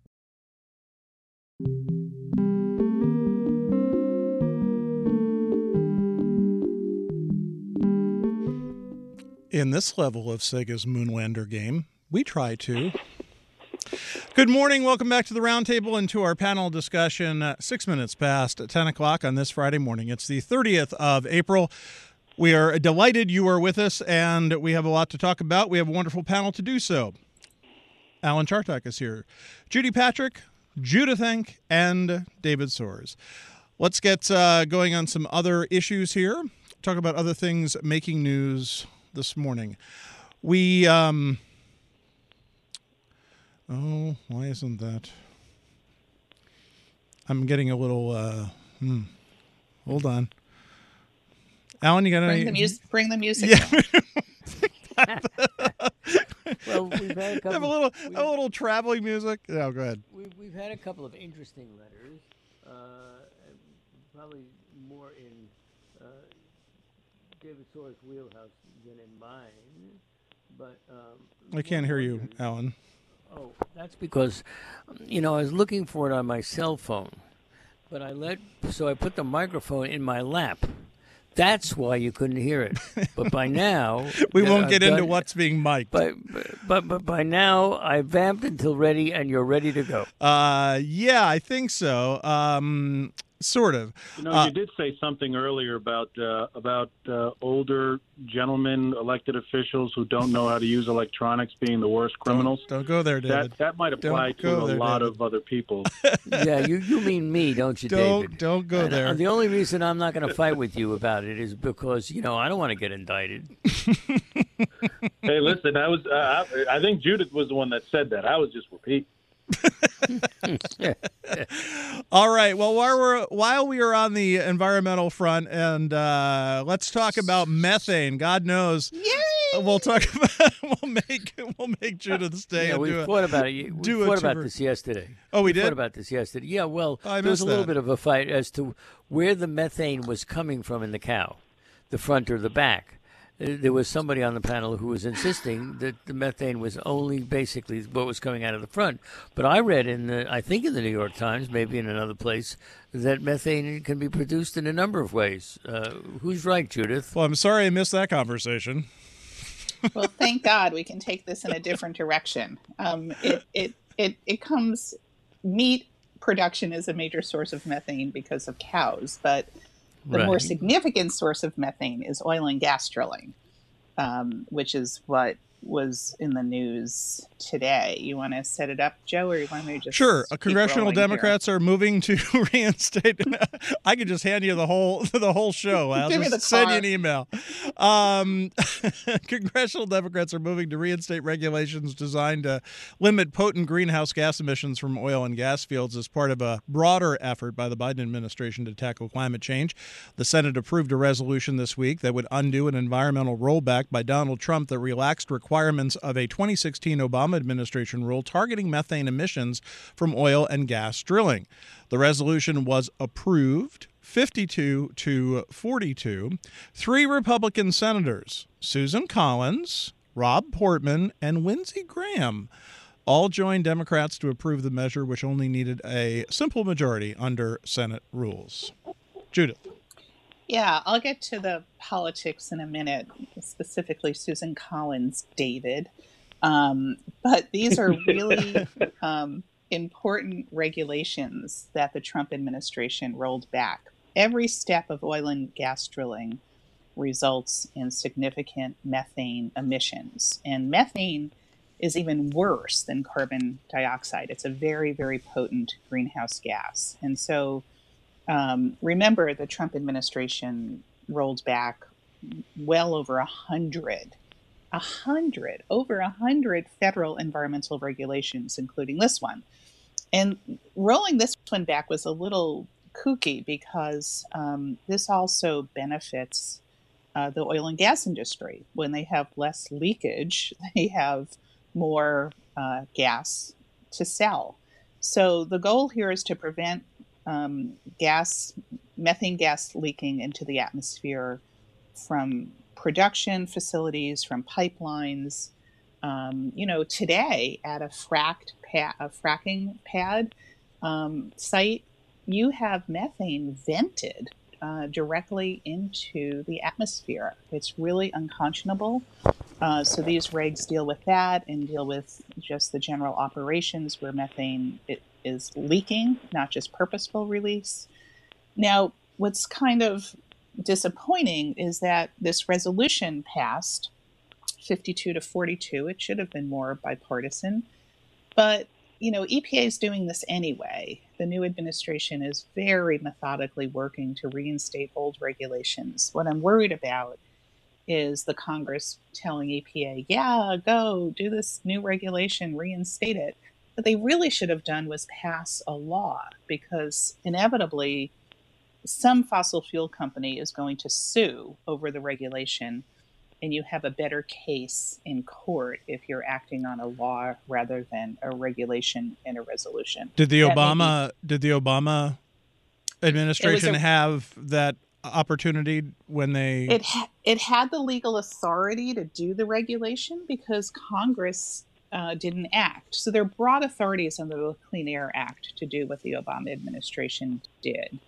In this level of Sega's Moonlander game, we try to. Good morning. Welcome back to the Roundtable and to our panel discussion. 6 minutes past 10 o'clock on this Friday morning. It's the 30th of April. We are delighted you are with us, and we have a lot to talk about. We have a wonderful panel to do so. Alan Chartock is here. Judy Patrick, Judith Enck, and David Soares. Let's get going on some other issues here. Talk about other things making news this morning. We, why isn't that? I'm getting a little, hold on. Alan, you got any? Bring the music. Yeah. Well, we've had a couple. Have a little traveling music. Oh, go ahead. We've had a couple of interesting letters, probably more in David Soares' wheelhouse than in mine. But I can't hear you, Alan. Oh, that's because, I was looking for it on my cell phone, but I put the microphone in my lap. That's why you couldn't hear it. But by now, we won't get into what's being mic'd. But by now, I vamped until ready, and you're ready to go. Yeah, I think so. Sort of. You did say something earlier about older gentlemen, elected officials who don't know how to use electronics being the worst criminals. Don't go there, David. That might apply to a lot of other people. Yeah, you mean me, don't you, David? Don't go there. The only reason I'm not going to fight with you about it is because, I don't want to get indicted. Hey, listen, I think Judith was the one that said that. I was just repeating. All right. Well, while we are on the environmental front, and let's talk about methane. God knows, yay! We'll talk about. We'll make Judith stay. Yeah, we thought about it. We thought about this yesterday. Oh, we did. Thought about this yesterday. Yeah. Well, there was a little bit of a fight as to where the methane was coming from in the cow, the front or the back. There was somebody on the panel who was insisting that the methane was only basically what was coming out of the front. But I read I think in the New York Times, maybe in another place, that methane can be produced in a number of ways. Who's right, Judith? Well, I'm sorry I missed that conversation. Well, thank God we can take this in a different direction. It comes, meat production is a major source of methane because of cows, but the more significant source of methane is oil and gas drilling, which is what was in the news today. You want to set it up, Joe, or you want me to just Sure. keep Congressional Democrats here? are moving to reinstate. I could just hand you the whole show. I'll just send you an email. Congressional Democrats are moving to reinstate regulations designed to limit potent greenhouse gas emissions from oil and gas fields as part of a broader effort by the Biden administration to tackle climate change. The Senate approved a resolution this week that would undo an environmental rollback by Donald Trump that relaxed requirements of a 2016 Obama administration rule targeting methane emissions from oil and gas drilling. The resolution was approved 52 to 42. 3 Republican senators, Susan Collins, Rob Portman, and Lindsey Graham, all joined Democrats to approve the measure, which only needed a simple majority under Senate rules. Judith. Yeah, I'll get to the politics in a minute, specifically Susan Collins, David. But these are really important regulations that the Trump administration rolled back. Every step of oil and gas drilling results in significant methane emissions. And methane is even worse than carbon dioxide. It's a very, very potent greenhouse gas. And so remember, the Trump administration rolled back well over 100 federal environmental regulations, including this one. And rolling this one back was a little kooky because this also benefits the oil and gas industry. When they have less leakage, they have more gas to sell. So the goal here is to prevent methane gas leaking into the atmosphere from production facilities, from pipelines. Today at a fracking pad site, you have methane vented directly into the atmosphere. It's really unconscionable. So these regs deal with that and deal with just the general operations where methane is leaking, not just purposeful release. Now, what's kind of disappointing is that this resolution passed 52 to 42. It should have been more bipartisan. But, EPA is doing this anyway. The new administration is very methodically working to reinstate old regulations. What I'm worried about is the Congress telling EPA, yeah, go do this new regulation, reinstate it. What they really should have done was pass a law, because inevitably some fossil fuel company is going to sue over the regulation, and you have a better case in court if you're acting on a law rather than a regulation and a resolution. Did the Obama administration have that opportunity when they... It had the legal authority to do the regulation because Congress didn't act. So there are broad authorities under the Clean Air Act to do what the Obama administration did.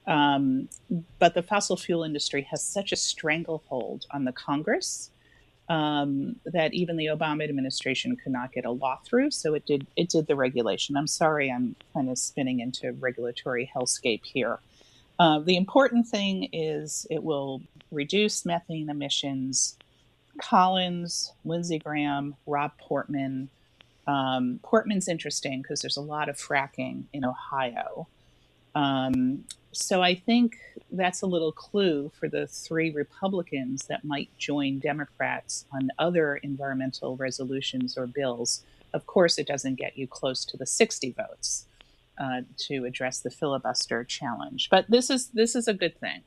But the fossil fuel industry has such a stranglehold on the Congress that even the Obama administration could not get a law through. So it did the regulation. I'm sorry, I'm kind of spinning into regulatory hellscape here. The important thing is it will reduce methane emissions. Collins, Lindsey Graham, Rob Portman. Portman's interesting because there's a lot of fracking in Ohio. So I think that's a little clue for the 3 Republicans that might join Democrats on other environmental resolutions or bills. Of course, it doesn't get you close to the 60 votes to address the filibuster challenge. But this is a good thing.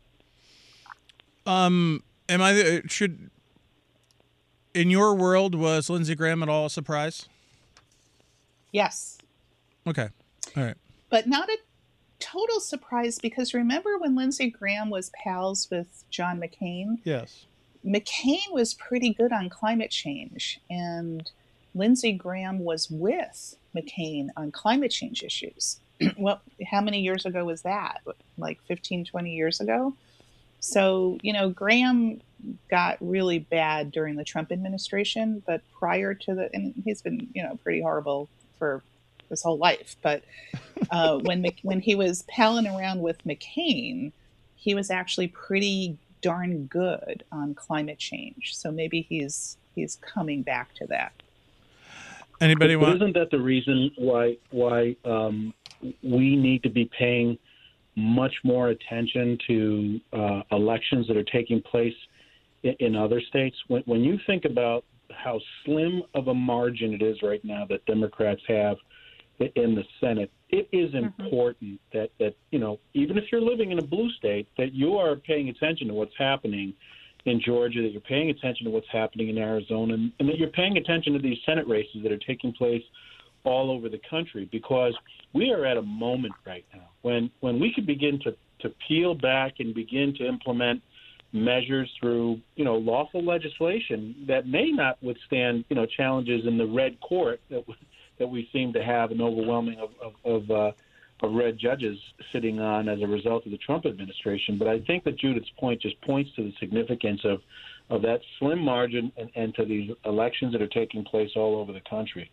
In your world, was Lindsey Graham at all a surprise? Yes. Okay. All right. But not a total surprise, because remember when Lindsey Graham was pals with John McCain? Yes. McCain was pretty good on climate change, and Lindsey Graham was with McCain on climate change issues. Well, how many years ago was that? Like 15, 20 years ago? So, Graham got really bad during the Trump administration, but prior to and he's been, pretty horrible for his whole life. But when he was palling around with McCain, he was actually pretty darn good on climate change. So maybe he's he's coming back to that. Anybody want? Isn't that the reason why we need to be paying much more attention to elections that are taking place in other states? When you think about how slim of a margin it is right now that Democrats have in the Senate, it is important that even if you're living in a blue state, that you are paying attention to what's happening in Georgia, that you're paying attention to what's happening in Arizona, and that you're paying attention to these Senate races that are taking place all over the country, because we are at a moment right now when we could begin to peel back and begin to implement measures through lawful legislation that may not withstand challenges in the red court that we seem to have an overwhelming of red judges sitting on as a result of the Trump administration. But I think that Judith's point just points to the significance of that slim margin and to these elections that are taking place all over the country.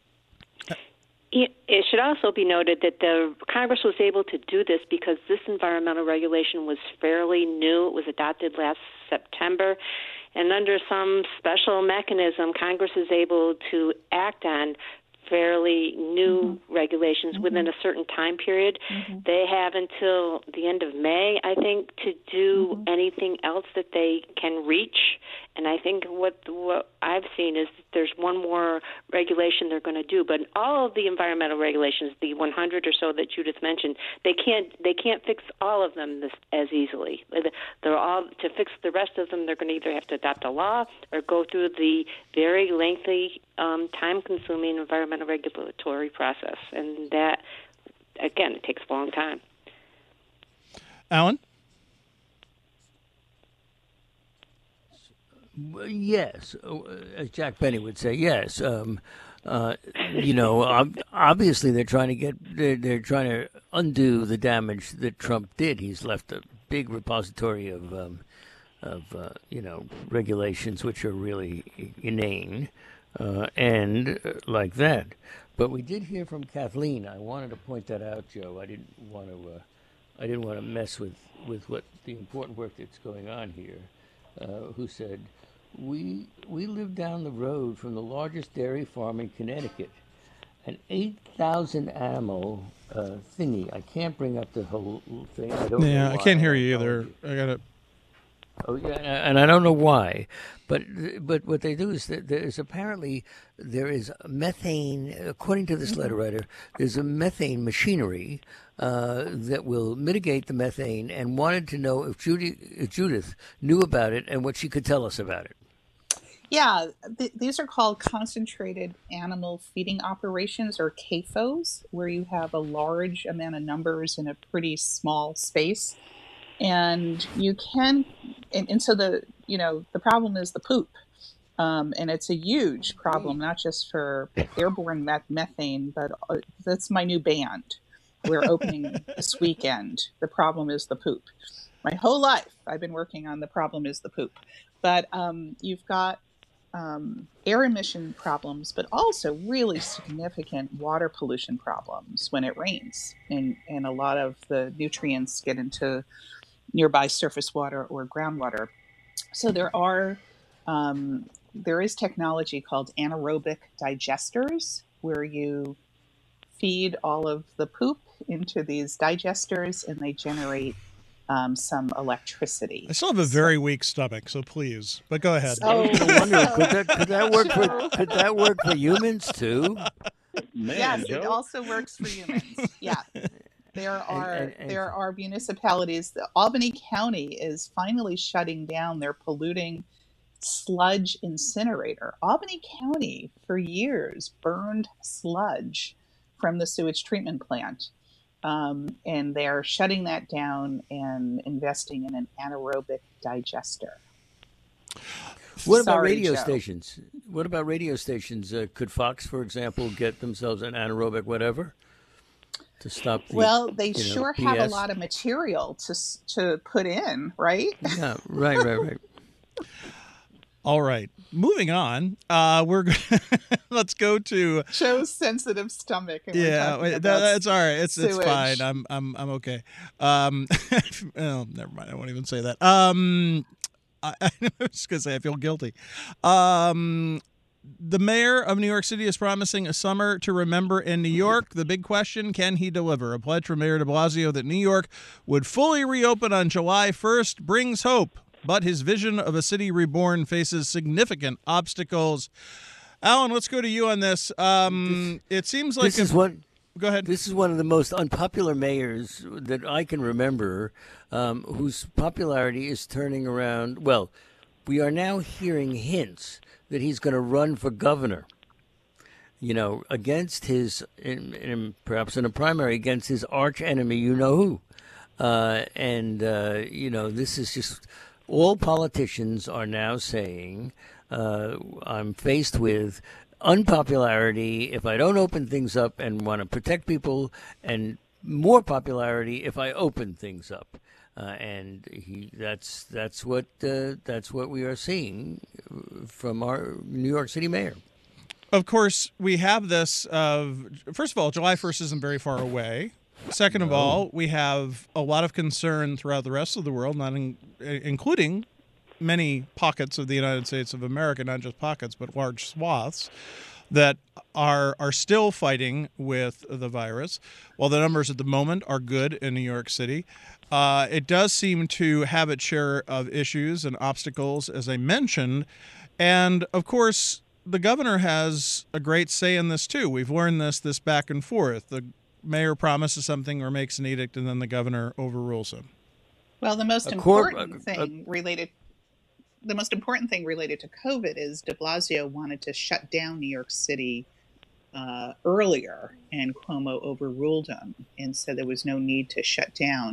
It should also be noted that the Congress was able to do this because this environmental regulation was fairly new. It was adopted last September, and under some special mechanism, Congress is able to act on fairly new regulations within a certain time period. They have until the end of May, I think, to do anything else that they can reach. And I think what I've seen is that there's one more regulation they're going to do. But all of the environmental regulations, the 100 or so that Judith mentioned, they can't fix all of them as easily. They're all, to fix the rest of them, they're going to either have to adopt a law or go through the very lengthy, time-consuming environmental regulatory process. And that, again, it takes a long time. Alan? Yes, as Jack Benny would say, yes. Obviously they're trying to undo the damage that Trump did. He's left a big repository of regulations which are really inane and like that. But we did hear from Kathleen. I wanted to point that out, Joe. I didn't want to mess with what the important work that's going on here. Who said, we live down the road from the largest dairy farm in Connecticut, an 8,000 animal thingy. I can't bring up the whole thing. I can't hear you either. I got it. Oh yeah, and I don't know why, but what they do is that there is methane. According to this letter writer, there's a methane machinery that will mitigate the methane, and wanted to know if Judith knew about it and what she could tell us about it. Yeah, these are called concentrated animal feeding operations, or CAFOs, where you have a large amount of numbers in a pretty small space. And you can, and so the problem is the poop. And it's a huge problem, not just for airborne methane, but that's my new band. We're opening this weekend. The problem is the poop. My whole life, I've been working on the problem is the poop. But you've got air emission problems, but also really significant water pollution problems when it rains. And a lot of the nutrients get into nearby surface water or groundwater. So there is technology called anaerobic digesters, where you feed all of the poop into these digesters and they generate some electricity. I still have a very weak stomach, so please. But go ahead. I was going to wonder, could that work for humans too? Man, yes, Joe. it also works for humans. Yeah. There are municipalities. The Albany County is finally shutting down their polluting sludge incinerator. Albany County, for years, burned sludge from the sewage treatment plant. And they're shutting that down and investing in an anaerobic digester. What about radio stations? What about radio stations? Could Fox, for example, get themselves an anaerobic whatever to stop the, they sure BS? have a lot of material to put in, right? Yeah, right. All right, moving on. Let's go to Joe's sensitive stomach. And that's all right. It's sewage. fine. I'm okay. Oh, never mind. I won't even say that. I was going to say I feel guilty. The mayor of New York City is promising a summer to remember in New York. The big question, can he deliver? A pledge from Mayor de Blasio that New York would fully reopen on July 1st brings hope, but his vision of a city reborn faces significant obstacles. Alan, let's go to you on this. It seems like go ahead. This is one of the most unpopular mayors that I can remember, whose popularity is turning around. Well, we are now hearing hints that he's going to run for governor, against his, perhaps in a primary, against his arch enemy, who. This is just, all politicians are now saying, I'm faced with unpopularity if I don't open things up and want to protect people, and more popularity if I open things up. That's what we are seeing from our New York City mayor. Of course, we have this first of all, July 1st isn't very far away. Second of all, we have a lot of concern throughout the rest of the world, including many pockets of the United States of America, not just pockets, but large swaths, that are still fighting with the virus. While the numbers at the moment are good in New York City, it does seem to have its share of issues and obstacles, as I mentioned. And, of course, the governor has a great say in this, too. We've learned this back and forth. The mayor promises something or makes an edict, and then the governor overrules him. Well, the most important thing related to COVID is de Blasio wanted to shut down New York City earlier, and Cuomo overruled him and said there was no need to shut down.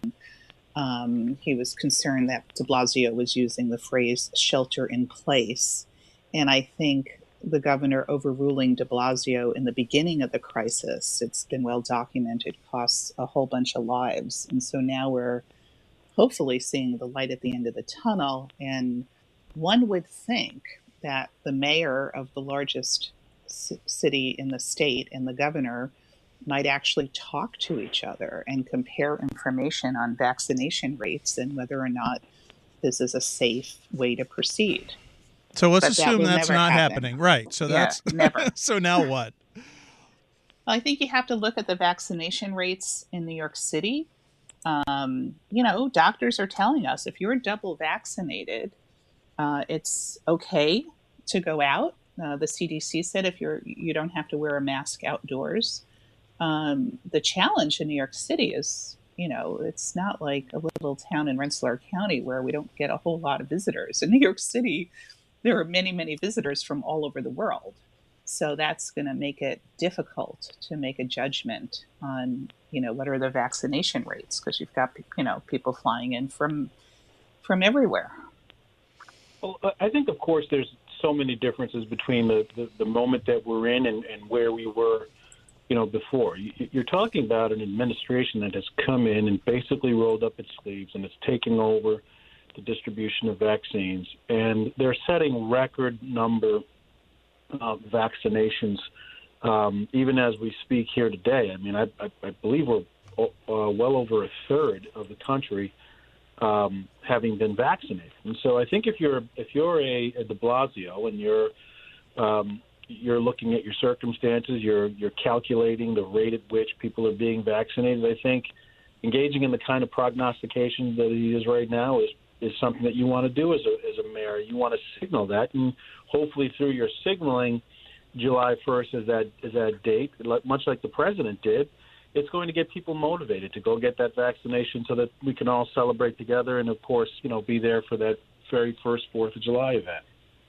He was concerned that de Blasio was using the phrase shelter in place. And I think the governor overruling de Blasio in the beginning of the crisis, it's been well documented, costs a whole bunch of lives. And so now we're hopefully seeing the light at the end of the tunnel. And one would think that the mayor of the largest city in the state and the governor might actually talk to each other and compare information on vaccination rates and whether or not this is a safe way to proceed. So let's assume that's not happening. Right. So that's never. So now what? I think you have to look at the vaccination rates in New York City. Doctors are telling us if you're double vaccinated, it's okay to go out. The CDC said you don't have to wear a mask outdoors. The challenge in New York City is, it's not like a little town in Rensselaer County where we don't get a whole lot of visitors. In New York City, there are many, many visitors from all over the world. So that's going to make it difficult to make a judgment on, what are the vaccination rates, because you've got, people flying in from everywhere. Well, I think, of course, there's so many differences between the moment that we're in and where we were, before. You're talking about an administration that has come in and basically rolled up its sleeves and it's taking over the distribution of vaccines. And they're setting record number of vaccinations, even as we speak here today. I mean, I believe we're well over a third of the country having been vaccinated. And so I think if you're a de Blasio and you're looking at your circumstances, you're calculating the rate at which people are being vaccinated, I think engaging in the kind of prognostication that he is right now is something that you want to do as a mayor. You want to signal that, and hopefully through your signaling, July 1st is that date, much like the president did. It's going to get people motivated to go get that vaccination so that we can all celebrate together and, of course, be there for that very first 4th of July event.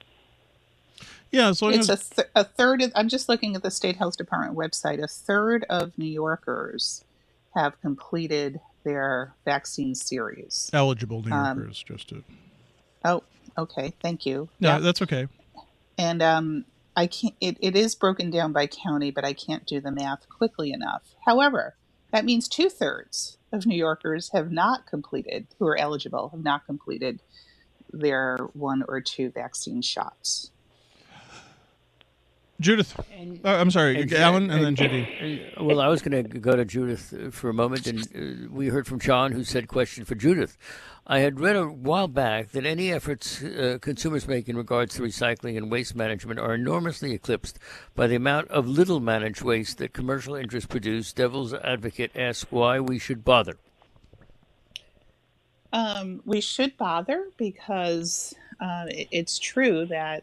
Yeah, as long it's as a third. I'm just looking at the State Health Department website. A third of New Yorkers have completed their vaccine series. Eligible New Yorkers, just to. Oh, okay. Thank you. No, yeah. That's okay. And I can't. It is broken down by county, but I can't do the math quickly enough. However, that means 2/3 of New Yorkers who are eligible, have not completed their 1 or 2 vaccine shots. Judith. I'm sorry, Alan, and then Judy. Well, I was going to go to Judith for a moment, and we heard from John, who said, question for Judith. I had read a while back that any efforts consumers make in regards to recycling and waste management are enormously eclipsed by the amount of little managed waste that commercial interests produce. Devil's advocate asks why we should bother. We should bother because it's true that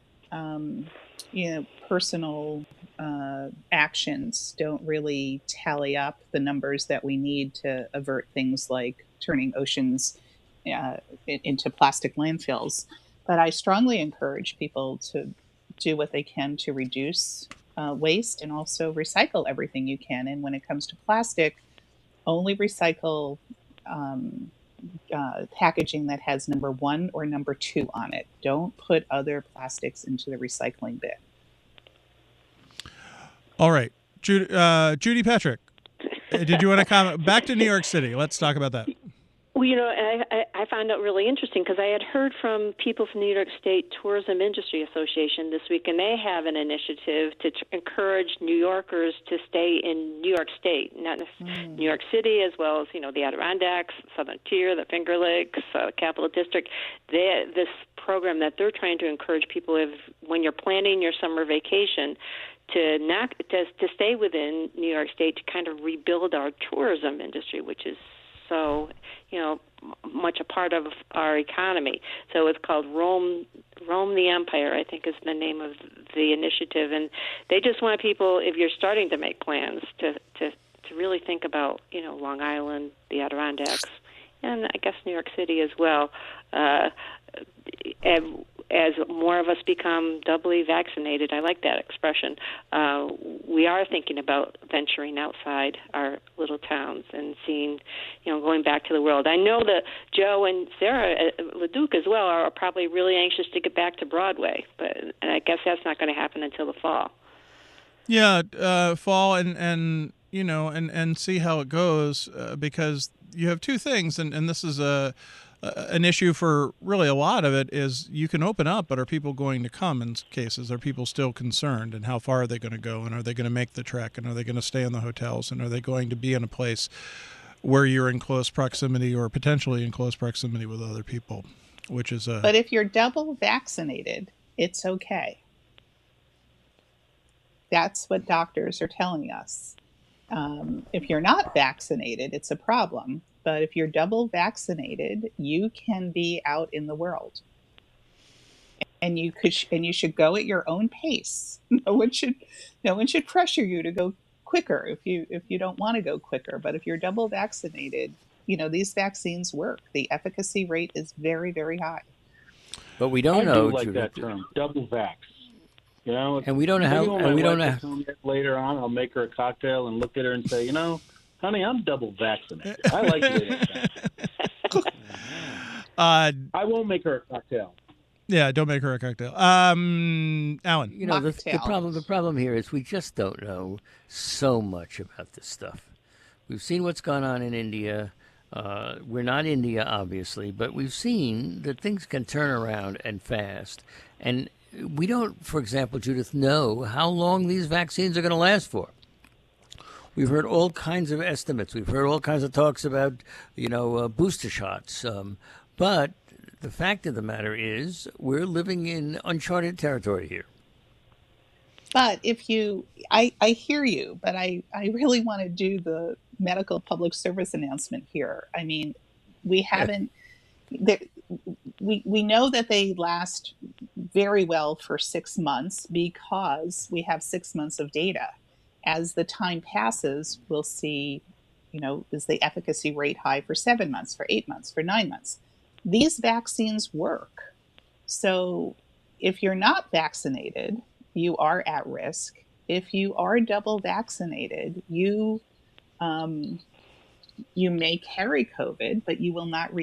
personal actions don't really tally up the numbers that we need to avert things like turning oceans into plastic landfills. But I strongly encourage people to do what they can to reduce waste and also recycle everything you can. And when it comes to plastic, only recycle packaging that has number 1 or number 2 on it. Don't put other plastics into the recycling bin. All right. Judy Patrick, did you want to comment? Back to New York City. Let's talk about that. Well, I found it really interesting because I had heard from people from the New York State Tourism Industry Association this week, and they have an initiative to encourage New Yorkers to stay in New York State, not New York City, as well as, the Adirondacks, Southern Tier, the Finger Lakes, Capital District. This program that they're trying to encourage people, when you're planning your summer vacation, to stay within New York State to kind of rebuild our tourism industry, which is so much a part of our economy. So it's called Roam the Empire, I think is the name of the initiative, and they just want people, if you're starting to make plans, to really think about Long Island, the Adirondacks, and I guess New York City as well. As more of us become doubly vaccinated, I like that expression, we are thinking about venturing outside our little towns and seeing, going back to the world. I know that Joe and Sarah LeDuc as well are probably really anxious to get back to Broadway, and I guess that's not going to happen until the fall. Yeah, fall and see how it goes, because you have two things, and this is an issue for really a lot of it is you can open up, but are people going to come in cases? Are people still concerned? And how far are they going to go? And are they going to make the trek? And are they going to stay in the hotels? And are they going to be in a place where you're in close proximity or potentially in close proximity with other people, which is a... But if you're double vaccinated, it's okay. That's what doctors are telling us. If you're not vaccinated, it's a problem. But if you're double vaccinated, you can be out in the world, and you should go at your own pace. No one should pressure you to go quicker if you don't want to go quicker. But if you're double vaccinated, these vaccines work. The efficacy rate is very, very high. But we don't know. I do like that term, double vax. And we don't know how. And we don't know. Later on, I'll make her a cocktail and look at her and say, honey, I'm double vaccinated. I like the I won't make her a cocktail. Yeah, don't make her a cocktail. Alan. The problem here is we just don't know so much about this stuff. We've seen what's gone on in India. We're not India, obviously, but we've seen that things can turn around and fast. And we don't, for example, Judith, know how long these vaccines are going to last for. We've heard all kinds of estimates. We've heard all kinds of talks about, booster shots. But the fact of the matter is we're living in uncharted territory here. But I hear you, but I really want to do the medical public service announcement here. I mean, we haven't, we know that they last very well for 6 months because we have 6 months of data. As the time passes, we'll see, is the efficacy rate high for 7 months, for 8 months, for 9 months? These vaccines work. So if you're not vaccinated, you are at risk. If you are double vaccinated, you may carry COVID, but you will not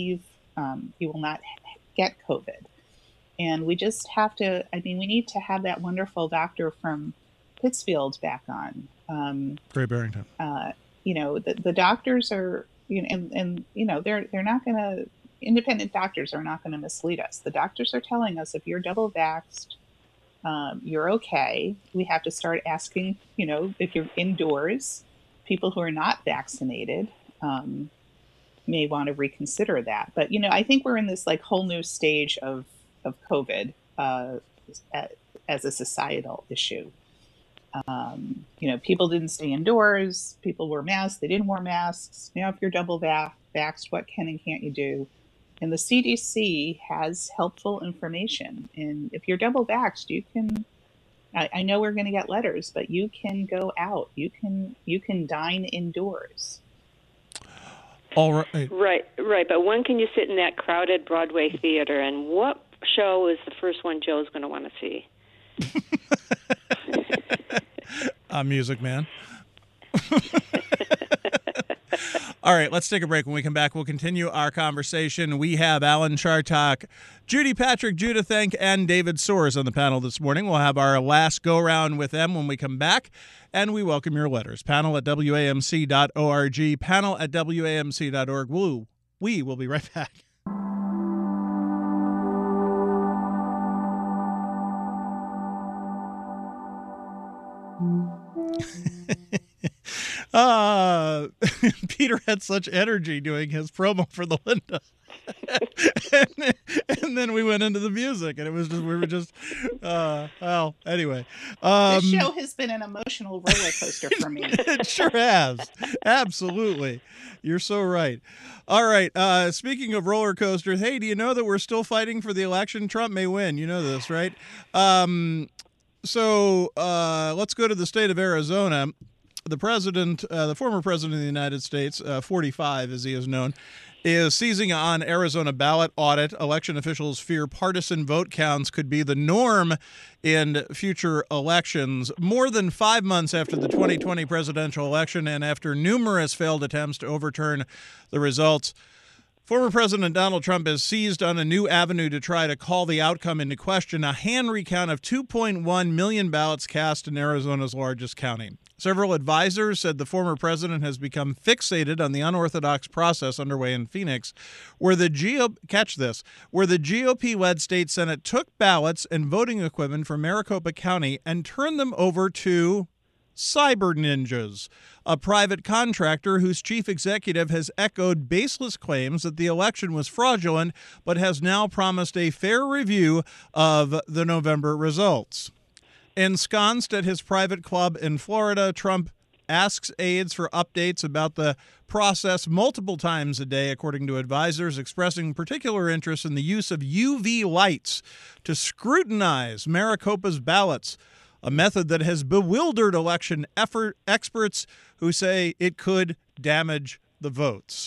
get COVID. And we just have to, we need to have that wonderful doctor from Pittsfield back on. Gray Barrington. The doctors are, they're not going to, independent doctors are not going to mislead us. The doctors are telling us if you're double vaxxed, you're okay. We have to start asking, if you're indoors, people who are not vaccinated may want to reconsider that. But, I think we're in this like whole new stage of COVID as a societal issue. People didn't stay indoors. People wore masks. They didn't wear masks. Now, if you're double vaxxed, what can and can't you do? And the CDC has helpful information. And if you're double vaxxed, you can, I know we're going to get letters, but you can go out. You can dine indoors. All right. Right. But when can you sit in that crowded Broadway theater? And what show is the first one Joe's going to want to see? Music Man. All right, let's take a break. When we come back, we'll continue our conversation. We have Alan Chartock, Judy Patrick, Judith Enck, and David Soares on the panel this morning. We'll have our last go-round with them when we come back, and we welcome your letters. Panel at WAMC.org, panel at WAMC.org. We will be right back. Peter had such energy doing his promo for the Linda. and then we went into the music, and it was just well, anyway. This show has been an emotional roller coaster for me. It sure has. Absolutely. You're so right. All right. Speaking of roller coasters, hey, do you know that we're still fighting for the election? Trump may win. You know this, right? So let's go to the state of Arizona. The president, the former president of the United States, 45 as he is known, is seizing on Arizona ballot audit. Election officials fear partisan vote counts could be the norm in future elections. More than 5 months after the 2020 presidential election and after numerous failed attempts to overturn the results, former President Donald Trump has seized on a new avenue to try to call the outcome into question, a hand recount of 2.1 million ballots cast in Arizona's largest county. Several advisors said the former president has become fixated on the unorthodox process underway in Phoenix, where the GOP-led state Senate took ballots and voting equipment from Maricopa County and turned them over to Cyber Ninjas, a private contractor whose chief executive has echoed baseless claims that the election was fraudulent, but has now promised a fair review of the November results. Ensconced at his private club in Florida, Trump asks aides for updates about the process multiple times a day, according to advisors, expressing particular interest in the use of UV lights to scrutinize Maricopa's ballots, a method that has bewildered election experts who say it could damage the votes.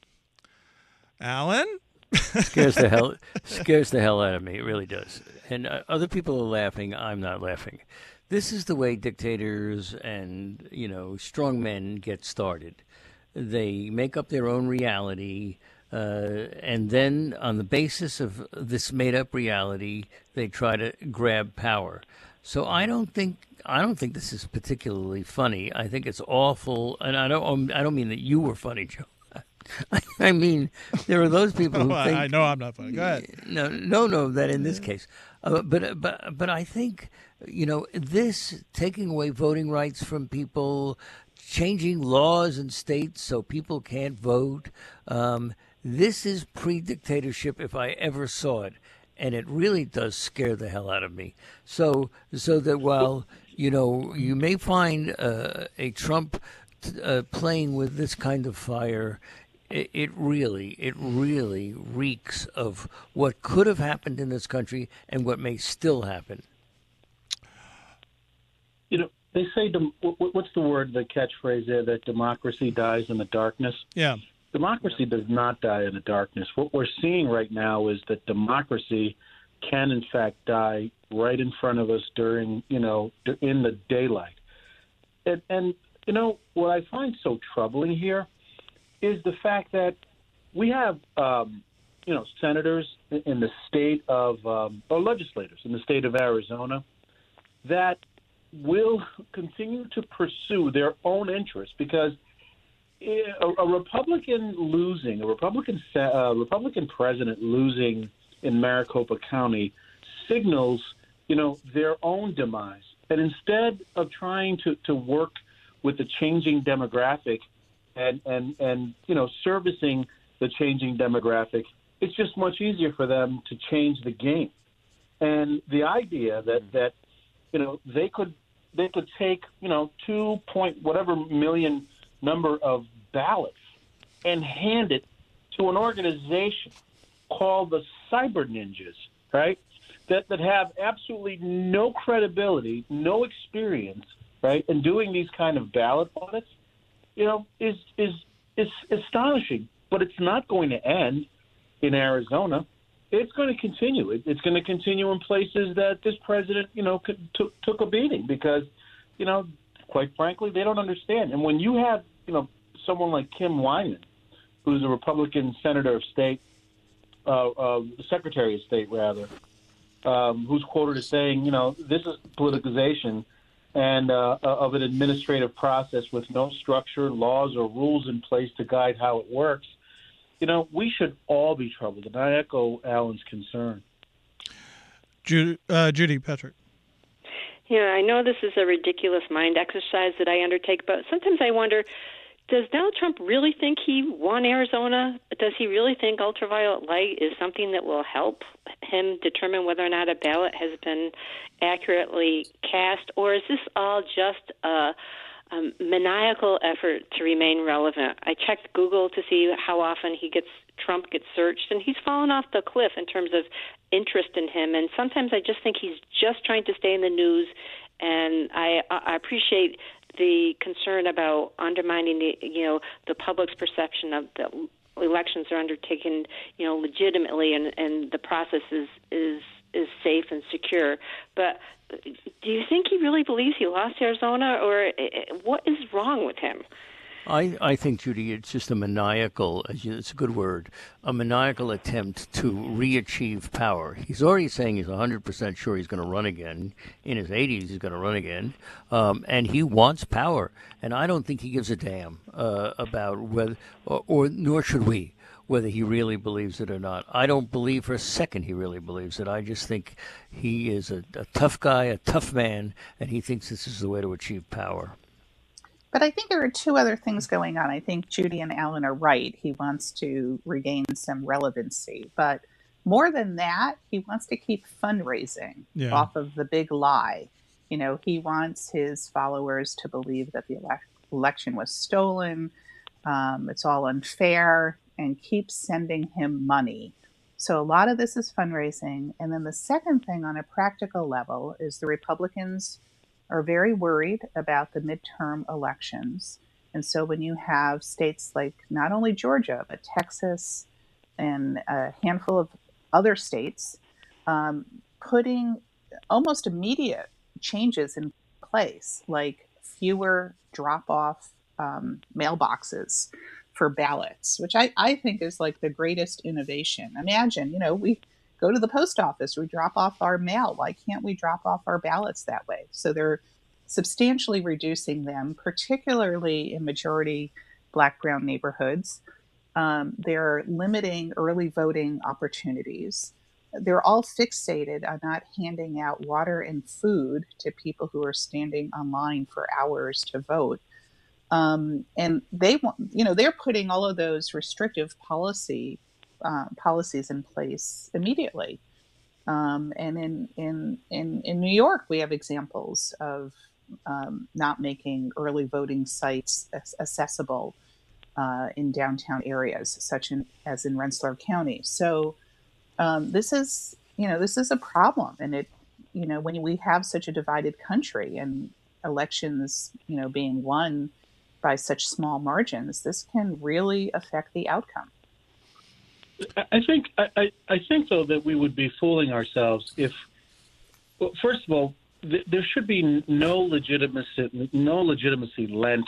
Alan? scares the hell out of me. It really does. And other people are laughing. I'm not laughing. This is the way dictators and strong men get started. They make up their own reality, and then on the basis of this made-up reality, they try to grab power. So I don't think this is particularly funny. I think it's awful, and I don't mean that you were funny, Joe. I mean, there are those people who think... I know I'm not funny. Go ahead. No, that in this case. But I think, this taking away voting rights from people, changing laws in states so people can't vote, this is pre-dictatorship if I ever saw it. And it really does scare the hell out of me. So that while, you may find a Trump playing with this kind of fire, it really reeks of what could have happened in this country and what may still happen. They say, what's the word, the catchphrase there, that democracy dies in the darkness? Yeah. Democracy does not die in the darkness. What we're seeing right now is that democracy can, in fact, die right in front of us during, in the daylight. And what I find so troubling here is the fact that we have, senators in the state of, or legislators in the state of Arizona that will continue to pursue their own interests, because a Republican president losing in Maricopa County signals their own demise. And instead of trying to work with the changing demographic and servicing the changing demographic, it's just much easier for them to change the game. And the idea that they could take 2 point whatever million number of ballots and hand it to an organization called the Cyber Ninjas, right? That have absolutely no credibility, no experience, right, in doing these kind of ballot audits, is astonishing. But it's not going to end in Arizona. It's going to continue. It's going to continue in places that this president, took a beating because, quite frankly, they don't understand. And when you have, someone like Kim Wyman, who's a Republican senator of state, Secretary of State, rather, who's quoted as saying, this is politicization and of an administrative process with no structure, laws, or rules in place to guide how it works. We should all be troubled, and I echo Alan's concern. Judy Patrick. Yeah, I know this is a ridiculous mind exercise that I undertake, but sometimes I wonder, does Donald Trump really think he won Arizona? Does he really think ultraviolet light is something that will help him determine whether or not a ballot has been accurately cast? Or is this all just a maniacal effort to remain relevant? I checked Google to see how often Trump gets searched, and he's fallen off the cliff in terms of interest in him. And sometimes I just think he's just trying to stay in the news, and I appreciate the concern about undermining the public's perception of the elections are undertaken legitimately and the process is safe and secure. But do you think he really believes he lost Arizona, or what is wrong with him? I think, Judy, it's just a maniacal, it's a good word, a maniacal attempt to re-achieve power. He's already saying he's 100% sure he's going to run again. In his 80s, he's going to run again. And he wants power. And I don't think he gives a damn about whether, or nor should we, whether he really believes it or not. I don't believe for a second he really believes it. I just think he is a tough guy, a tough man, and he thinks this is the way to achieve power. But I think there are two other things going on. I think Judy and Alan are right. He wants to regain some relevancy. But more than that, he wants to keep fundraising off of the big lie. He wants his followers to believe that the election was stolen, it's all unfair, and keep sending him money. So a lot of this is fundraising. And then the second thing on a practical level is the Republicans are very worried about the midterm elections. And so when you have states like not only Georgia, but Texas and a handful of other states putting almost immediate changes in place, like fewer drop-off mailboxes for ballots, which I think is like the greatest innovation. Imagine, we go to the post office, we drop off our mail. Why can't we drop off our ballots that way? So they're substantially reducing them, particularly in majority Black, brown neighborhoods. They're limiting early voting opportunities. They're all fixated on not handing out water and food to people who are standing online for hours to vote. And they want, they're putting all of those restrictive policies in place immediately. And in New York, we have examples of not making early voting sites accessible in downtown areas, such as in Rensselaer County. So this is a problem, and when we have such a divided country and elections, being won by such small margins, this can really affect the outcome. I think though that we would be fooling ourselves if, well, first of all, there should be no legitimacy lent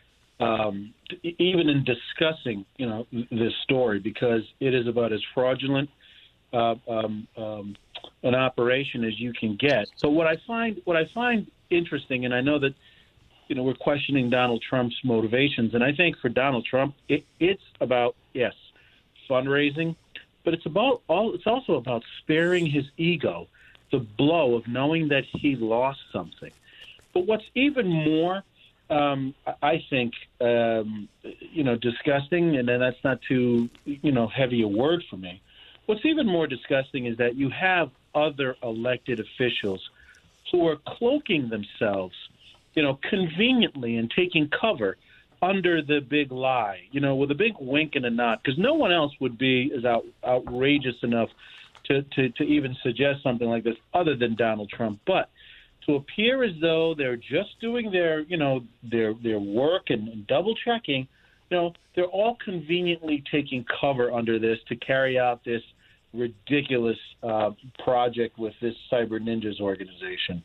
even in discussing this story, because it is about as fraudulent an operation as you can get. So what I find interesting, and I know that we're questioning Donald Trump's motivations, and I think for Donald Trump it's about, yes, fundraising, but it's also about sparing his ego blow of knowing that he lost something. But what's even more, I think, disgusting, and then that's not too, heavy a word for me. What's even more disgusting is that you have other elected officials who are cloaking themselves, conveniently and taking cover under the big lie, with a big wink and a nod, because no one else would be as outrageous enough to even suggest something like this other than Donald Trump. But to appear as though they're just doing their work and double checking, they're all conveniently taking cover under this to carry out this ridiculous project with this Cyber Ninjas organization.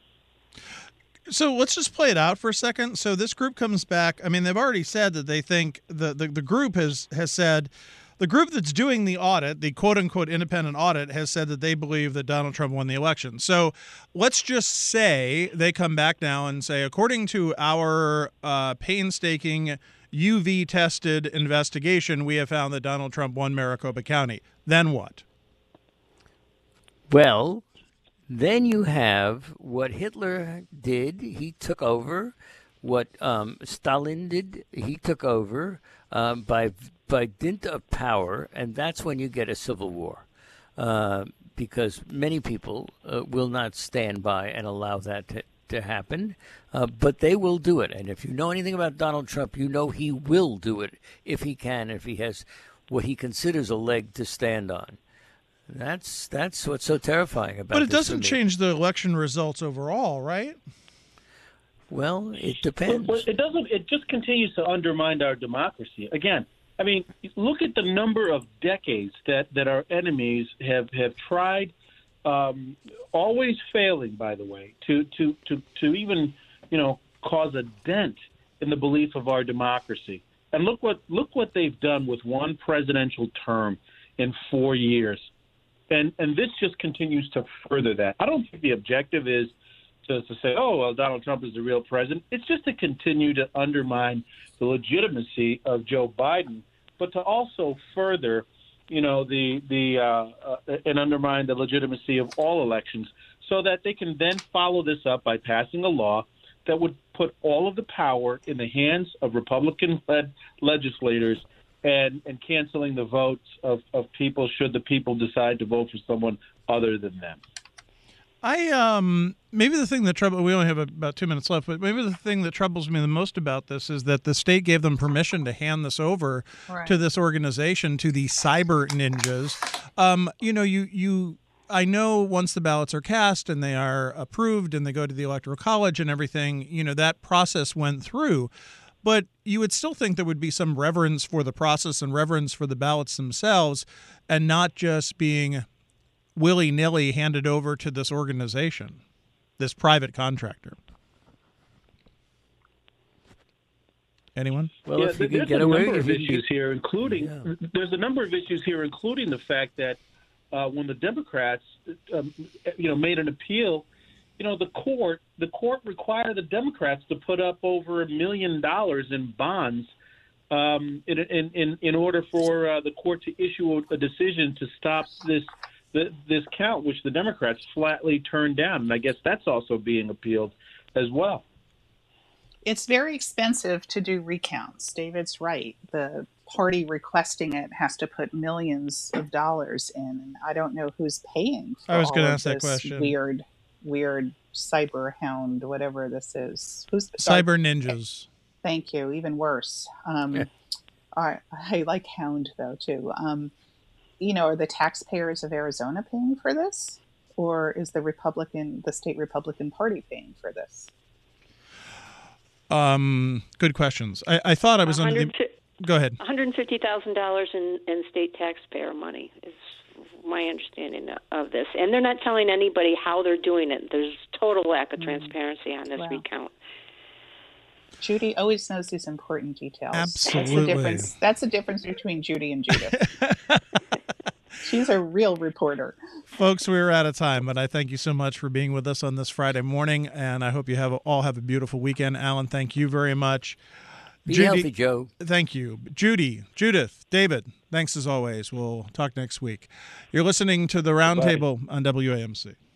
So let's just play it out for a second. So this group comes back. I mean, they've already said that they think the group has said, the group that's doing the audit, the quote-unquote independent audit, has said that they believe that Donald Trump won the election. So let's just say they come back now and say, according to our painstaking UV-tested investigation, we have found that Donald Trump won Maricopa County. Then what? Well, then you have what Hitler did. He took over. What Stalin did, he took over by dint of power, and that's when you get a civil war, because many people will not stand by and allow that to happen, but they will do it. And if you know anything about Donald Trump, you know he will do it if he can, if he has what he considers a leg to stand on. That's what's so terrifying about it. But it doesn't change the election results overall, right? Well, it depends. Well, it doesn't. It just continues to undermine our democracy. Again, I mean, look at the number of decades that our enemies have tried, always failing, by the way, to even cause a dent in the belief of our democracy. And look what they've done with one presidential term in 4 years. And this just continues to further that. I don't think the objective is to say, oh, well, Donald Trump is the real president. It's just to continue to undermine the legitimacy of Joe Biden, but to also further, and undermine the legitimacy of all elections, so that they can then follow this up by passing a law that would put all of the power in the hands of Republican-led legislators and canceling the votes of people should the people decide to vote for someone other than them. Maybe the thing that we only have about 2 minutes left, but maybe the thing that troubles me the most about this is that the state gave them permission to hand this over to this organization, to the Cyber Ninjas. I know once the ballots are cast and they are approved and they go to the Electoral College and everything, that process went through. But you would still think there would be some reverence for the process and reverence for the ballots themselves, and not just being willy-nilly handed over to this organization, this private contractor. Anyone? Well, if you can there's get a away, number of issues here, including the fact that when the Democrats, made an appeal, the court required the Democrats to put up over $1 million in bonds in order for the court to issue a decision to stop this count, which the Democrats flatly turned down. And I guess that's also being appealed as well. It's very expensive to do recounts. David's right. The party requesting it has to put millions of dollars in. And I don't know who's paying for I was going to all ask of that this question. Weird cyber hound, whatever this is. Who's Cyber Ninjas. Thank you. Even worse. I like hound, though, too. Are the taxpayers of Arizona paying for this? Or is the state Republican Party paying for this? Good questions. I thought I was under the... Go ahead. $150,000 in state taxpayer money is my understanding of this. And they're not telling anybody how they're doing it. There's total lack of transparency on this recount. Judy always knows these important details. Absolutely. That's the difference between Judy and Judith. She's a real reporter. Folks, we're out of time, but I thank you so much for being with us on this Friday morning, and I hope you all have a beautiful weekend. Alan, thank you very much. Be healthy, Joe. Thank you. Judy, Judith, David, thanks as always. We'll talk next week. You're listening to The Roundtable on WAMC.